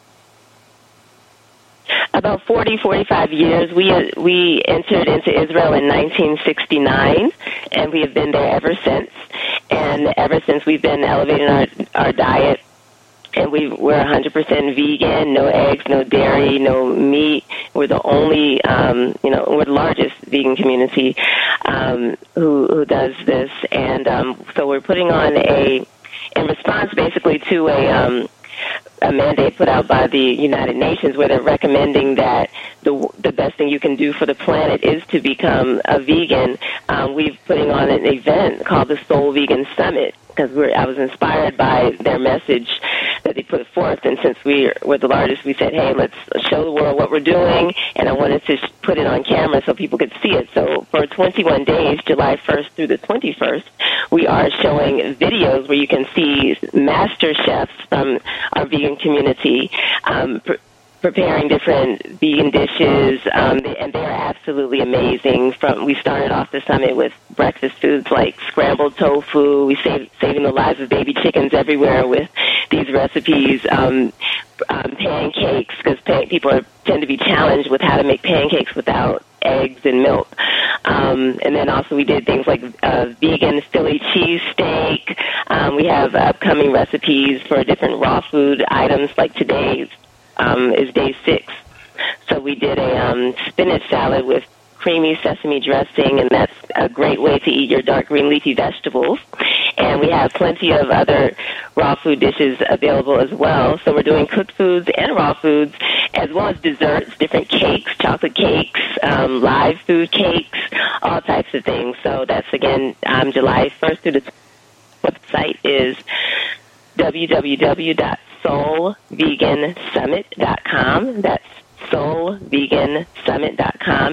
S5: About 45 years. We entered into Israel in 1969, and we have been there ever since. And ever since, we've been elevating our diet. And we're 100% vegan, no eggs, no dairy, no meat. We're the only, we're the largest vegan community who does this. And so we're putting on in response basically to a mandate put out by the United Nations, where they're recommending that the best thing you can do for the planet is to become a vegan. We're putting on an event called the Seoul Vegan Summit, because I was inspired by their message that they put forth, and since we're the largest, we said, hey, let's show the world what we're doing, and I wanted to put it on camera so people could see it. So for 21 days, July 1st through the 21st, we are showing videos where you can see master chefs from our vegan community preparing different vegan dishes, and they are absolutely amazing. We started off the summit with breakfast foods like scrambled tofu. We saving the lives of baby chickens everywhere with these recipes. Pancakes, because people tend to be challenged with how to make pancakes without eggs and milk. And then also we did things like vegan Philly cheesesteak. We have upcoming recipes for different raw food items, like today's is day 6. So we did a spinach salad with creamy sesame dressing, and that's a great way to eat your dark green leafy vegetables. And we have plenty of other raw food dishes available as well. So we're doing cooked foods and raw foods, as well as desserts, different cakes, chocolate cakes, live food cakes, all types of things. So that's, again, July 1st through the website is www.soulvegansummit.com. That's soulvegansummit.com,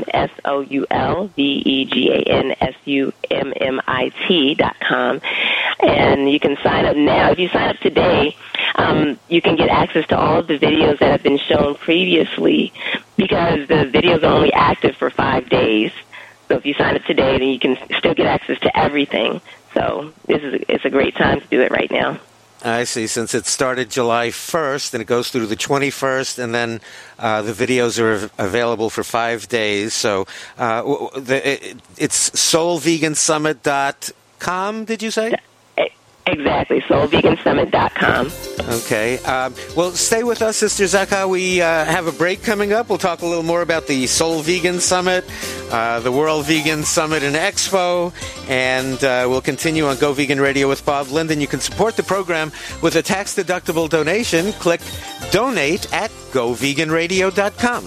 S5: SoulVeganSummit.com. And you can sign up now. If you sign up today, you can get access to all of the videos that have been shown previously, because the videos are only active for 5 days. So if you sign up today, then you can still get access to everything. So it's a great time to do it right now.
S1: I see. Since it started July 1st and it goes through the 21st, and then the videos are available for 5 days. So it's soulvegansummit.com, did you say?
S5: Exactly, soulvegansummit.com.
S1: Okay. Well, stay with us, Sister Zaka. We have a break coming up. We'll talk a little more about the Soul Vegan Summit, the World Vegan Summit and Expo, and we'll continue on Go Vegan Radio with Bob Linden. You can support the program with a tax-deductible donation. Click Donate at GoVeganRadio.com.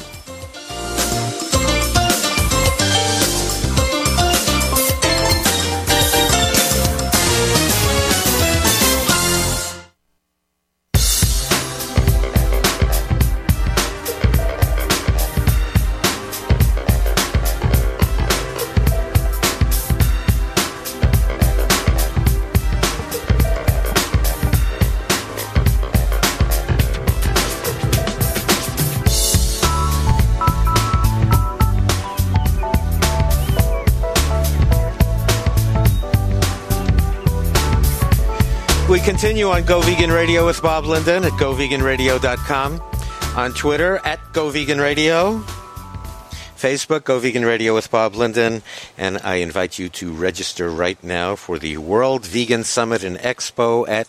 S1: We continue on Go Vegan Radio with Bob Linden at GoVeganRadio.com, on Twitter at Go Vegan Radio, Facebook, Go Vegan Radio with Bob Linden, and I invite you to register right now for the World Vegan Summit and Expo at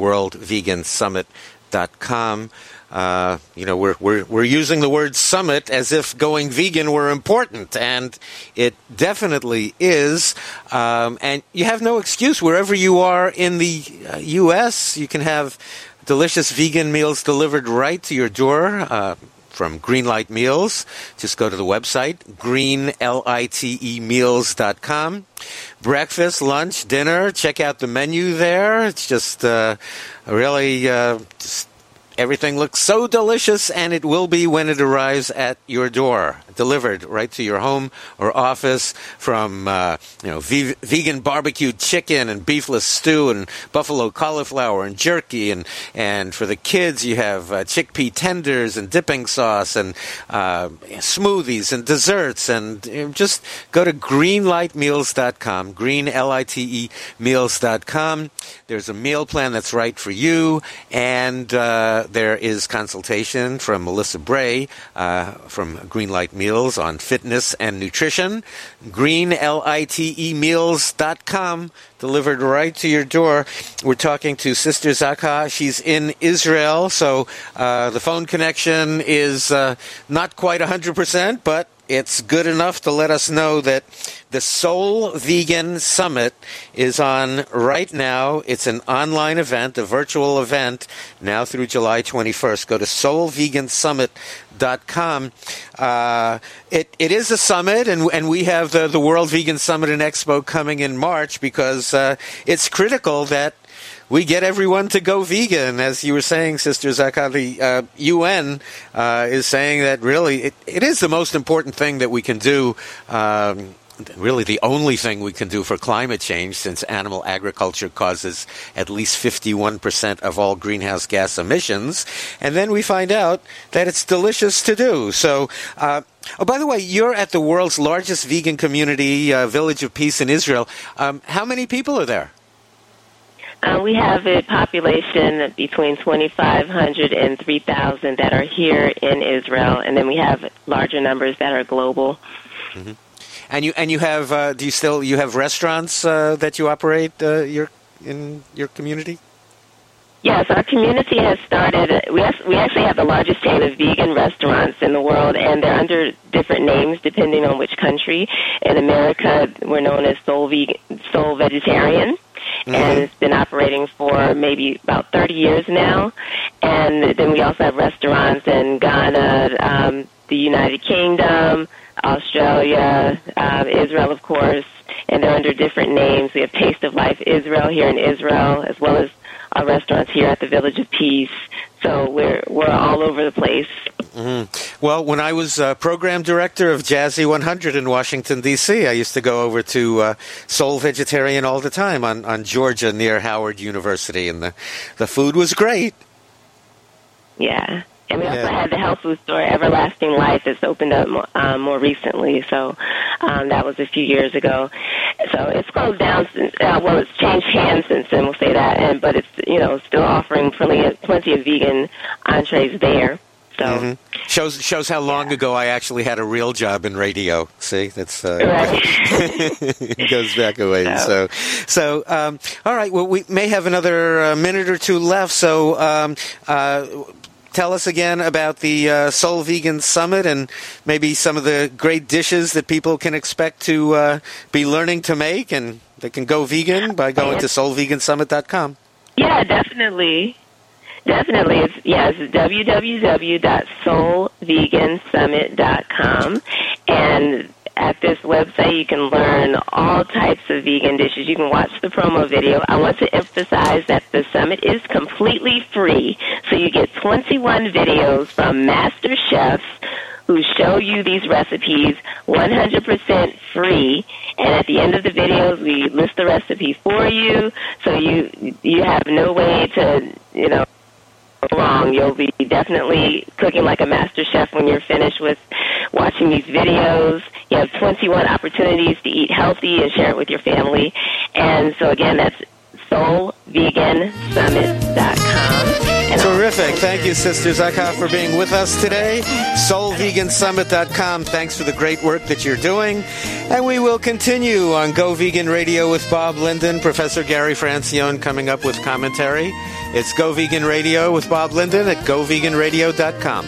S1: worldvegansummit.com. We're using the word summit as if going vegan were important, and it definitely is. And you have no excuse. Wherever you are in the U.S., you can have delicious vegan meals delivered right to your door from Greenlight Meals. Just go to the website, greenlitemeals.com. Breakfast, lunch, dinner, check out the menu there. It's just everything looks so delicious, and it will be when it arrives at your door, delivered right to your home or office, from vegan barbecued chicken and beefless stew and buffalo cauliflower and jerky, and for the kids you have chickpea tenders and dipping sauce and smoothies and desserts, and just go to greenlightmeals.com, greenlite meals.com. There's a meal plan that's right for you, and there is consultation from Melissa Bray from Greenlight Meals on fitness and nutrition. greenlitemeals.com, delivered right to your door. We're talking to Sister Zaka. She's in Israel, so the phone connection is not quite 100%, but it's good enough to let us know that the Soul Vegan Summit is on right now. It's an online event, a virtual event, now through July 21st. Go to soulvegansummit.com. It is a summit, and we have the World Vegan Summit and Expo coming in March, because it's critical that we get everyone to go vegan. As you were saying, Sister Zaka, the UN is saying that really it is the most important thing that we can do, really the only thing we can do for climate change, since animal agriculture causes at least 51% of all greenhouse gas emissions. And then we find out that it's delicious to do. So, by the way, you're at the world's largest vegan community, Village of Peace in Israel. How many people are there?
S5: We have a population between 2,500 and 3,000 that are here in Israel, and then we have larger numbers that are global.
S1: Mm-hmm. And you have you have restaurants that you operate in your community?
S5: Yes, our community has started. We actually have the largest chain of vegan restaurants in the world, and they're under different names depending on which country country. In America, we're known as Soul Vegetarian. And it's been operating for maybe about 30 years now. And then we also have restaurants in Ghana, the United Kingdom, Australia, Israel, of course, and they're under different names. We have Taste of Life Israel here in Israel, as well as our restaurants here at the Village of Peace. So we're all over the place.
S1: Mm-hmm. Well, when I was program director of Jazzy 100 in Washington, D.C., I used to go over to Soul Vegetarian all the time on Georgia near Howard University, and the food was great.
S5: Yeah. And we also had the health food store, Everlasting Life, that's opened up more recently. So that was a few years ago. So it's closed down since, it's changed hands since then, we'll say that. But it's, still offering plenty of vegan entrees there. So
S1: shows how long ago I actually had a real job in radio. See, that's
S5: right.
S1: It goes back a ways. So all right. Well, we may have another minute or two left. So tell us again about the Soul Vegan Summit and maybe some of the great dishes that people can expect to be learning to make, and they can go vegan by going to soulvegansummit.com.
S5: Yeah, definitely. It's www.soulvegansummit.com, and at this website you can learn all types of vegan dishes. You can watch the promo video. I want to emphasize that the summit is completely free, so you get 21 videos from master chefs who show you these recipes 100% free, and at the end of the videos we list the recipe for you, so you have no way to, wrong. You'll be definitely cooking like a master chef when you're finished with watching these videos. You have 21 opportunities to eat healthy and share it with your family. And so again, that's soulvegansummit.com.
S1: Terrific. Thank you, Sister Zakha, for being with us today. Soulvegansummit.com. Thanks for the great work that you're doing. And we will continue on Go Vegan Radio with Bob Linden, Professor Gary Francione coming up with commentary. It's Go Vegan Radio with Bob Linden at goveganradio.com.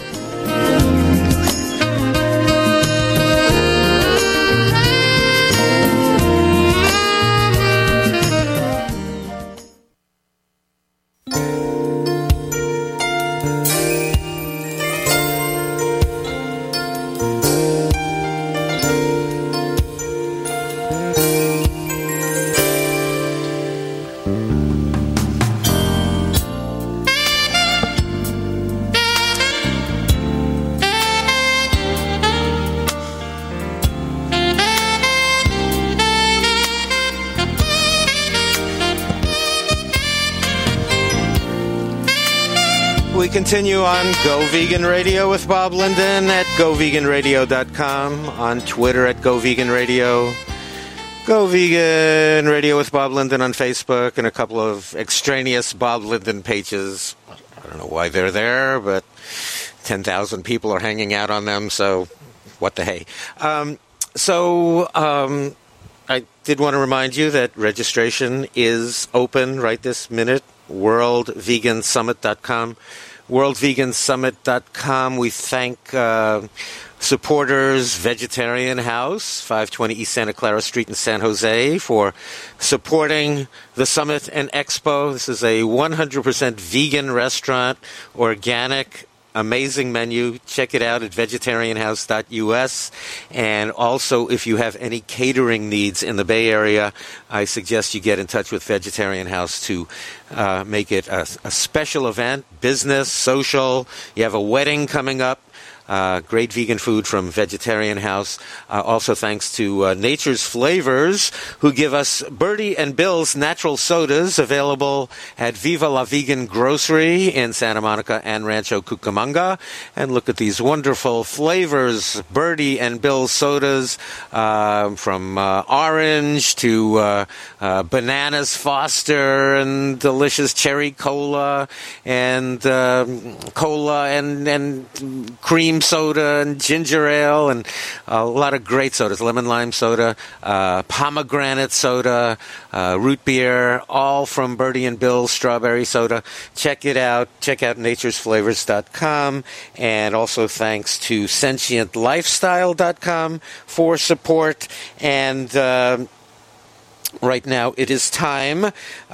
S1: We continue on Go Vegan Radio with Bob Linden at goveganradio.com, on Twitter at Go Vegan Radio, Go Vegan Radio with Bob Linden on Facebook, and a couple of extraneous Bob Linden pages. I don't know why they're there, but 10,000 people are hanging out on them, so what the hey. I did want to remind you that registration is open right this minute. WorldVeganSummit.com. WorldVeganSummit.com. We thank supporters, Vegetarian House, 520 East Santa Clara Street in San Jose, for supporting the summit and expo. This is a 100% vegan restaurant, organic, amazing menu. Check it out at vegetarianhouse.us. And also, if you have any catering needs in the Bay Area, I suggest you get in touch with Vegetarian House to make it a special event, business, social. You have a wedding coming up. Great vegan food from Vegetarian House. Also thanks to Nature's Flavors, who give us Birdie and Bill's natural sodas, available at Viva La Vegan Grocery in Santa Monica and Rancho Cucamonga. And look at these wonderful flavors, Birdie and Bill's sodas, from orange to bananas Foster, and delicious cherry cola, and cola and cream cream soda and ginger ale and a lot of great sodas, lemon lime soda, pomegranate soda, root beer, all from Bertie and Bill's strawberry soda. Check it out. Check out naturesflavors.com, and also thanks to sentientlifestyle.com for support. And right now, it is time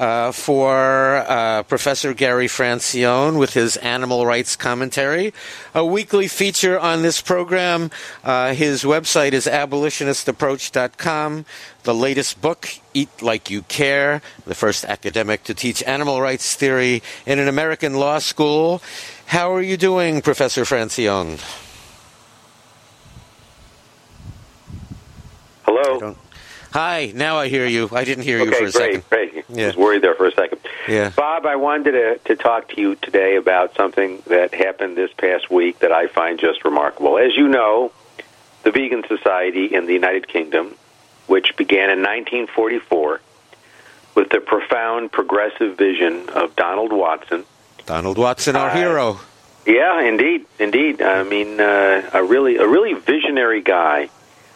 S1: for Professor Gary Francione with his animal rights commentary, a weekly feature on this program. His website is abolitionistapproach.com. The latest book, Eat Like You Care, the first academic to teach animal rights theory in an American law school. How are you doing, Professor Francione?
S6: Hello.
S1: Hi, now I hear you. I didn't hear you for a second.
S6: Great.
S1: Yeah.
S6: I was worried there for a second.
S1: Yeah.
S6: Bob, I wanted to talk to you today about something that happened this past week that I find just remarkable. As you know, the Vegan Society in the United Kingdom, which began in 1944 with the profound progressive vision of Donald Watson.
S1: Donald Watson, our hero.
S6: Yeah, indeed. I mean, a really visionary guy.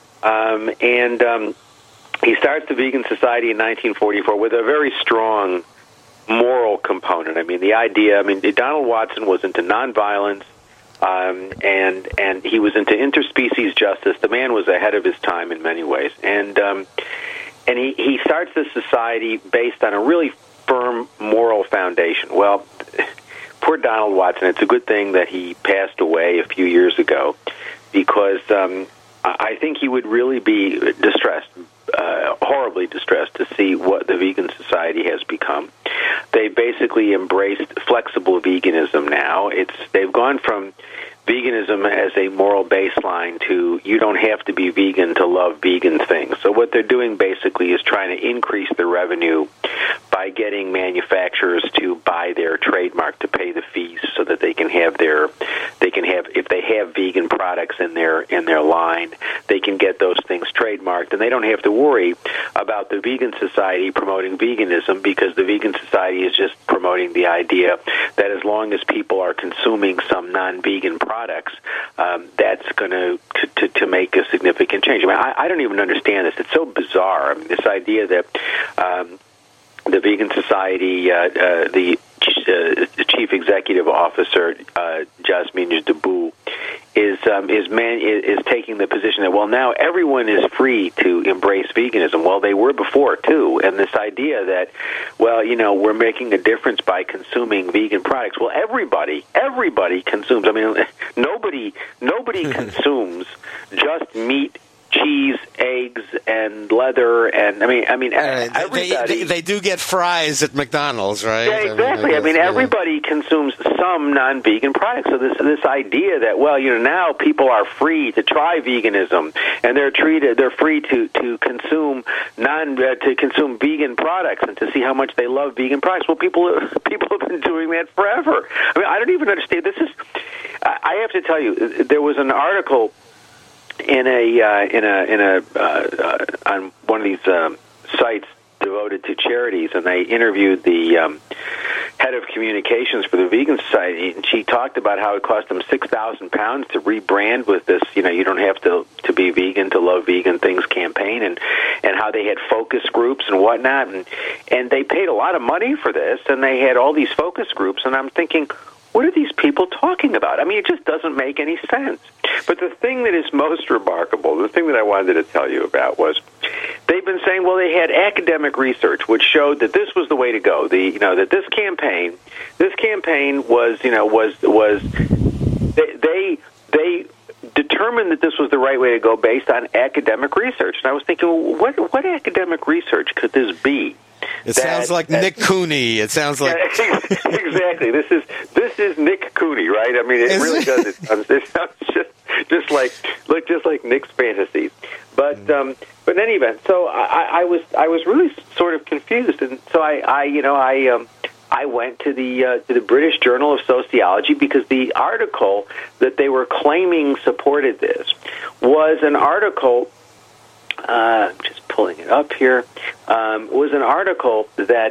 S6: He starts the Vegan Society in 1944 with a very strong moral component. I mean, Donald Watson was into nonviolence, and he was into interspecies justice. The man was ahead of his time in many ways, and he starts this society based on a really firm moral foundation. Well, poor Donald Watson. It's a good thing that he passed away a few years ago, because I think he would really be distressed. Horribly distressed to see what the Vegan Society has become. They basically embraced flexible veganism now. They've gone from veganism as a moral baseline to you don't have to be vegan to love vegan things. So what they're doing basically is trying to increase the revenue by getting manufacturers to buy their trademark, to pay the fees so that they can have if they have vegan products in their line, they can get those things trademarked, and they don't have to worry about the Vegan Society promoting veganism, because the Vegan Society is just promoting the idea that as long as people are consuming some non-vegan products, that's going to make a significant change. I mean, I don't even understand this. It's so bizarre. I mean, this idea that the Vegan Society, the chief executive officer, Jasmine Dubou, is taking the position that, well, now everyone is free to embrace veganism. Well, they were before too, and this idea that, well, we're making a difference by consuming vegan products. Well, everybody consumes. I mean, nobody consumes just meat, cheese, eggs, and leather, and I mean, everybody.
S1: They do get fries at McDonald's, right?
S6: Yeah, exactly. I mean, everybody consumes some non-vegan products. So this idea that, well, now people are free to try veganism, and they're free to consume consume vegan products and to see how much they love vegan products. Well, people have been doing that forever. I mean, I don't even understand. I have to tell you, there was an article on one of these sites devoted to charities, and they interviewed the head of communications for the Vegan Society, and she talked about how it cost them £6,000 to rebrand with this, you don't have to be vegan to love vegan things campaign, and how they had focus groups and whatnot, and they paid a lot of money for this, and they had all these focus groups, and I'm thinking, what are these people talking about? I mean, it just doesn't make any sense. But the thing that is most remarkable, the thing that I wanted to tell you about, was they've been saying, well, they had academic research which showed that this was the way to go. That this campaign was they determined that this was the right way to go based on academic research. And I was thinking, well, what academic research could this be?
S1: It sounds like Nick Cooney. It sounds like
S6: exactly. This is Nick Cooney, right? I mean, it really does. It sounds just like Nick's fantasies. But in any event, so I was really sort of confused, and so I went to the British Journal of Sociology, because the article that they were claiming supported this was an article. Just pulling it up here, was an article that,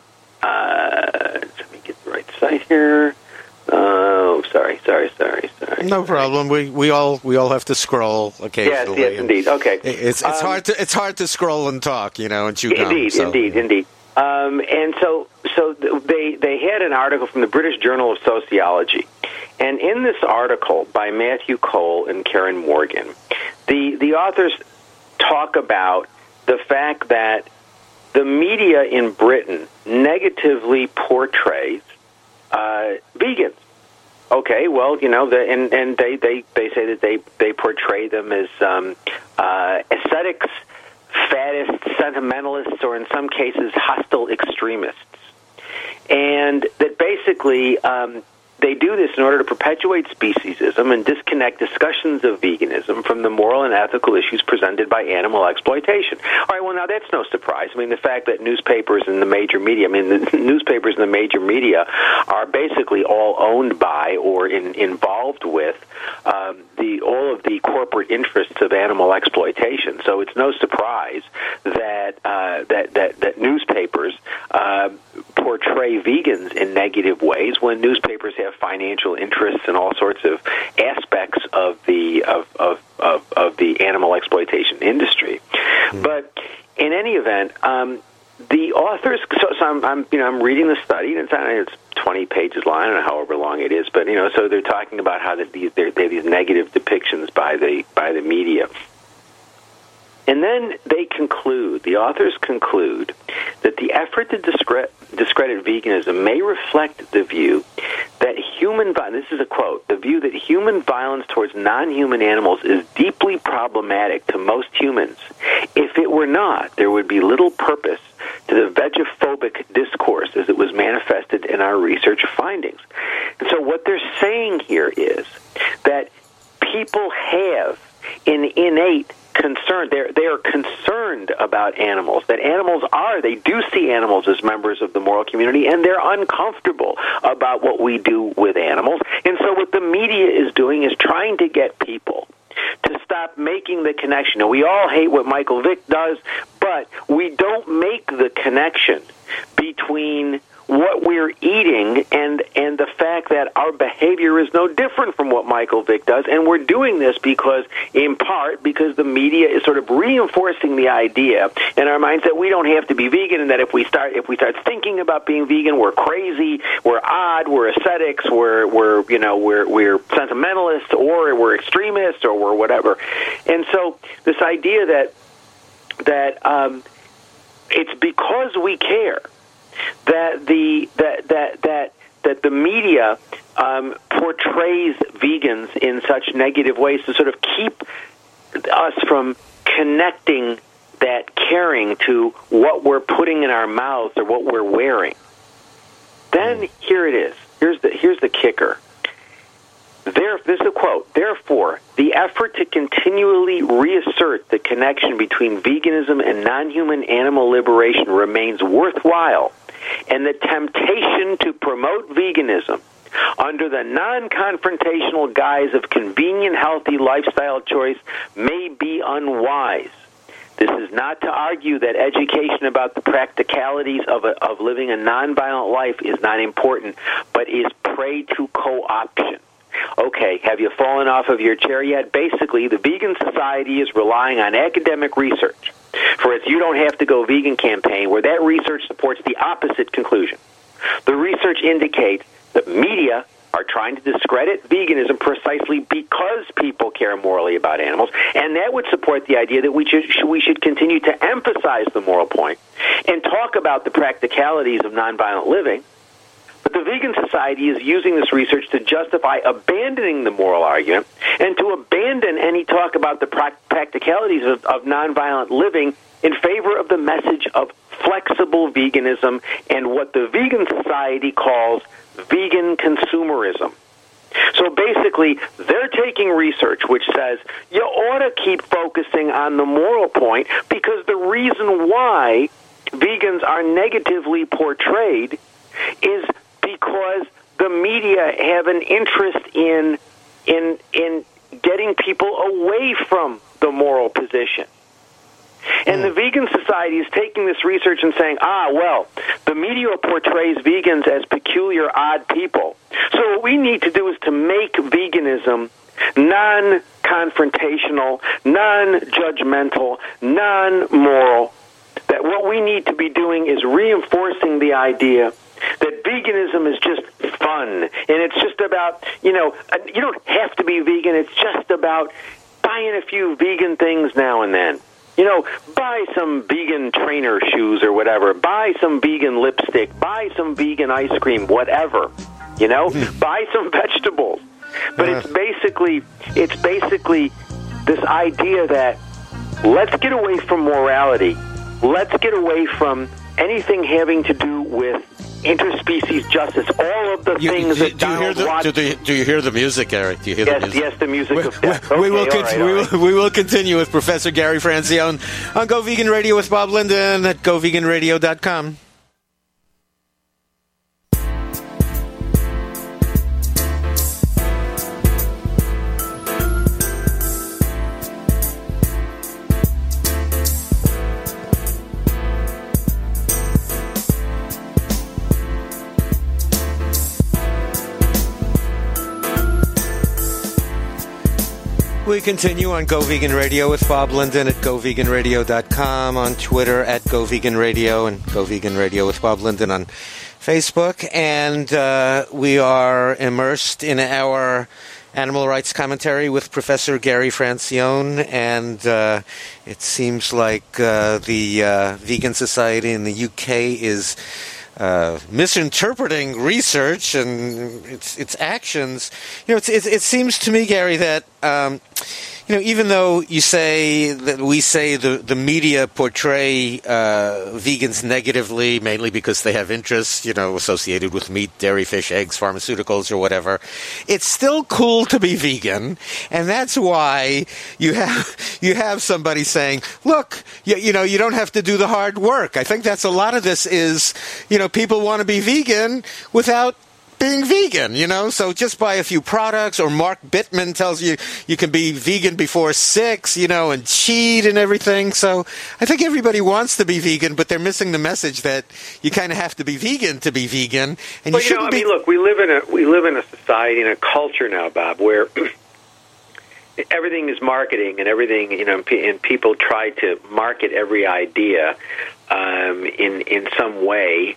S6: let me get the right site here. Oh, sorry.
S1: No problem. We all have to scroll occasionally.
S6: Yes, indeed. Okay.
S1: It's hard to scroll and talk, and chew gum.
S6: Indeed. And so they had an article from the British Journal of Sociology, and in this article by Matthew Cole and Karen Morgan, the authors talk about the fact that the media in Britain negatively portrays vegans. Okay, well, and they say that they portray them as ascetics, faddists, sentimentalists, or in some cases hostile extremists, and that basically they do this in order to perpetuate speciesism and disconnect discussions of veganism from the moral and ethical issues presented by animal exploitation. All right, well, now that's no surprise. I mean, the fact that newspapers and the major media, the newspapers and the major media are basically all owned by or involved with all of the corporate interests of animal exploitation. So it's no surprise that newspapers portray vegans in negative ways when newspapers have financial interests in all sorts of aspects of the animal exploitation industry. But in any event, the authors. So I'm reading the study, and it's 20 pages long. I don't know however long it is, but so they're talking about how they have these negative depictions by the media. And then the authors conclude that the effort to discredit veganism may reflect the view that this is a quote, the view that human violence towards non-human animals is deeply problematic to most humans. If it were not, there would be little purpose to the vegophobic discourse as it was manifested in our research findings. And so what they're saying here is that people have an innate concern. They are concerned about animals, that they do see animals as members of the moral community, and they're uncomfortable about what we do with animals. And so what the media is doing is trying to get people to stop making the connection. Now, we all hate what Michael Vick does, but we don't make the connection between what we're eating and the fact that our behavior is no different from what Michael Vick does. And we're doing this in part because the media is sort of reinforcing the idea in our minds that we don't have to be vegan, and that if we start thinking about being vegan, we're crazy, we're odd, we're ascetics, we're sentimentalists, or we're extremists, or we're whatever. And so this idea that it's because we care that the media portrays vegans in such negative ways to sort of keep us from connecting that caring to what we're putting in our mouths or what we're wearing. Then here it is. Here's the kicker. This is a quote. Therefore, the effort to continually reassert the connection between veganism and non-human animal liberation remains worthwhile, and the temptation to promote veganism under the non-confrontational guise of convenient, healthy lifestyle choice may be unwise. This is not to argue that education about the practicalities of living a nonviolent life is not important, but is prey to co-option. Okay, have you fallen off of your chair yet? Basically, the Vegan Society is relying on academic research for its You Don't Have to Go Vegan campaign, where that research supports the opposite conclusion. The research indicates that media are trying to discredit veganism precisely because people care morally about animals, and that would support the idea that we should continue to emphasize the moral point and talk about the practicalities of nonviolent living. But the Vegan Society is using this research to justify abandoning the moral argument and to abandon any talk about the practicalities of nonviolent living in favor of the message of flexible veganism and what the Vegan Society calls vegan consumerism. So basically, they're taking research which says you ought to keep focusing on the moral point because the reason why vegans are negatively portrayed is because the media have an interest in getting people away from the moral position. And the Vegan Society is taking this research and saying, well, the media portrays vegans as peculiar, odd people. So what we need to do is to make veganism non-confrontational, non-judgmental, non-moral. That what we need to be doing is reinforcing the idea that veganism is just fun, and it's just about, you don't have to be vegan, it's just about buying a few vegan things now and then. Buy some vegan trainer shoes or whatever, buy some vegan lipstick, buy some vegan ice cream, whatever, buy some vegetables. But it's basically this idea that let's get away from morality, let's get away from anything having to do with interspecies justice, all of the things that Donald Watson...
S1: Do you hear the music, Gary? Do you hear the music?
S6: Yes, the music of death.
S1: We will continue with Professor Gary Francione on Go Vegan Radio with Bob Linden at GoVeganRadio.com. We continue on Go Vegan Radio with Bob Linden at GoVeganRadio.com, on Twitter at Go Vegan Radio, and Go Vegan Radio with Bob Linden on Facebook. And we are immersed in our animal rights commentary with Professor Gary Francione, and it seems like the Vegan Society in the UK is misinterpreting research and its actions. It seems to me, Gary, that even though we say the media portray vegans negatively, mainly because they have interests, associated with meat, dairy, fish, eggs, pharmaceuticals, or whatever, it's still cool to be vegan, and that's why you have somebody saying, "Look, you don't have to do the hard work." I think that's a lot of this is, people want to be vegan without being vegan, so just buy a few products. Or Mark Bittman tells you can be vegan before 6, and cheat and everything. So I think everybody wants to be vegan, but they're missing the message that you kind of have to be vegan to be vegan. And
S6: look, we live in a society and a culture now, Bob, where everything is marketing and everything, and people try to market every idea in some way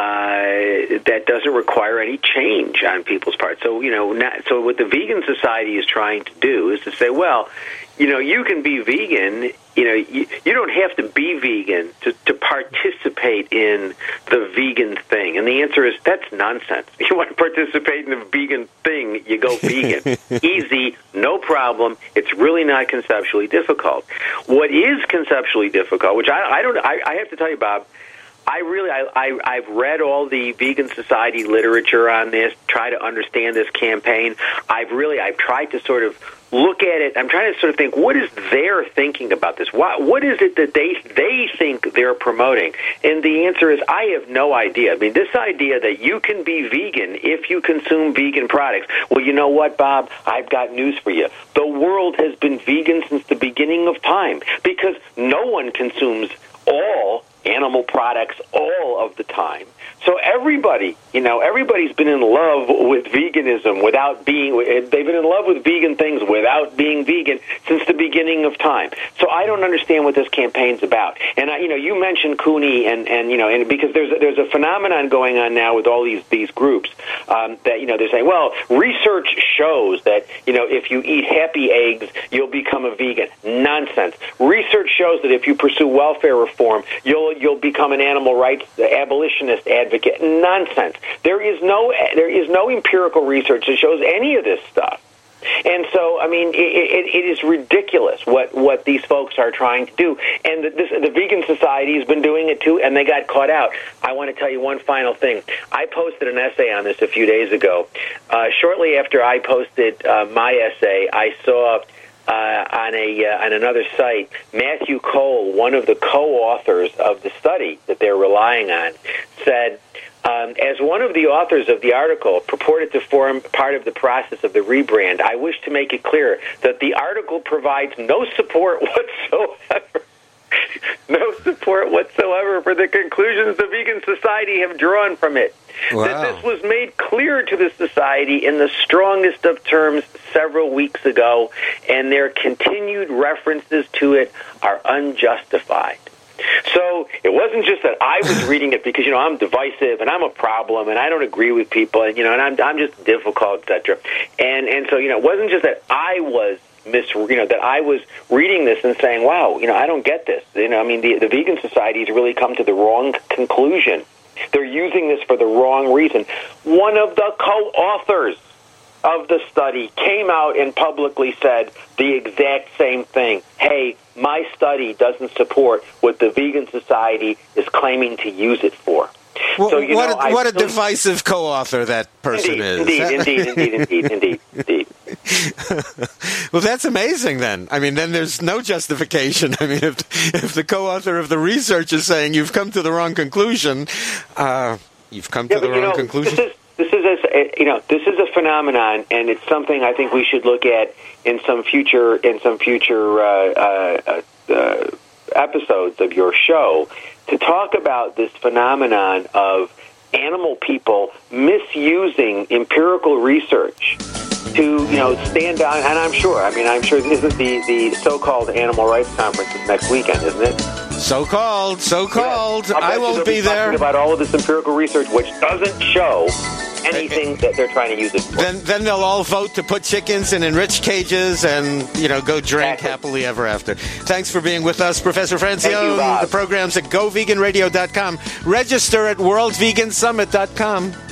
S6: that doesn't require any change on people's part. So so what the Vegan Society is trying to do is to say, well, you can be vegan. You don't have to be vegan to participate in the vegan thing. And the answer is that's nonsense. You want to participate in the vegan thing, you go vegan. Easy, no problem. It's really not conceptually difficult. What is conceptually difficult, which I have to tell you, Bob, I've read all the Vegan Society literature on this, try to understand this campaign. I've tried to sort of look at it. I'm trying to sort of think, what is their thinking about this? What is it that they think they're promoting? And the answer is, I have no idea. I mean, this idea that you can be vegan if you consume vegan products. Well, you know what, Bob? I've got news for you. The world has been vegan since the beginning of time because no one consumes all animal products all of the time. So everybody's been in love with veganism they've been in love with vegan things without being vegan since the beginning of time. So I don't understand what this campaign's about. And you mentioned Cooney and because there's a phenomenon going on now with all these groups that they're saying, well, research shows that if you eat happy eggs, you'll become a vegan. Nonsense. Research shows that if you pursue welfare reform, you'll become an animal rights abolitionist advocate. Nonsense. There is no empirical research that shows any of this stuff. And so, I mean, it is ridiculous what these folks are trying to do. And the Vegan Society has been doing it too, and they got caught out. I want to tell you one final thing. I posted an essay on this a few days ago. Shortly after I posted my essay, I saw on another site, Matthew Cole, one of the co-authors of the study that they're relying on, said, as one of the authors of the article purported to form part of the process of the rebrand, I wish to make it clear that the article provides no support whatsoever no support whatsoever for the conclusions the Vegan Society have drawn from it.
S1: Wow.
S6: That this was made clear to the Society in the strongest of terms several weeks ago, and their continued references to it are unjustified. So it wasn't just that I was reading it because, I'm divisive and I'm a problem and I don't agree with people and, and I'm just difficult, etc. And so, it wasn't just that I was that I was reading this and saying, wow, I don't get this. The Vegan Society has really come to the wrong conclusion. They're using this for the wrong reason. One of the co-authors of the study came out and publicly said the exact same thing. Hey, my study doesn't support what the Vegan Society is claiming to use it for.
S1: Well,
S6: So,
S1: what a divisive co-author that person is.
S6: Indeed.
S1: Well, that's amazing then. Then there's no justification. If the co-author of the research is saying you've come to the wrong conclusion, you've come to the wrong conclusion.
S6: This is a phenomenon, and it's something I think we should look at in some future episodes of your show to talk about this phenomenon of animal people misusing empirical research to stand on. And I'm sure isn't the so-called Animal Rights Conference is next weekend, isn't it?
S1: So-called.
S6: Yes.
S1: I won't be there.
S6: Talking about all of this empirical research, which doesn't show anything that they're trying to use it for.
S1: Then they'll all vote to put chickens in enriched cages and, go drink happily ever after. Thanks for being with us, Professor Francione.
S6: Thank you, Bob.
S1: The program's at GoVeganRadio.com. Register at WorldVeganSummit.com.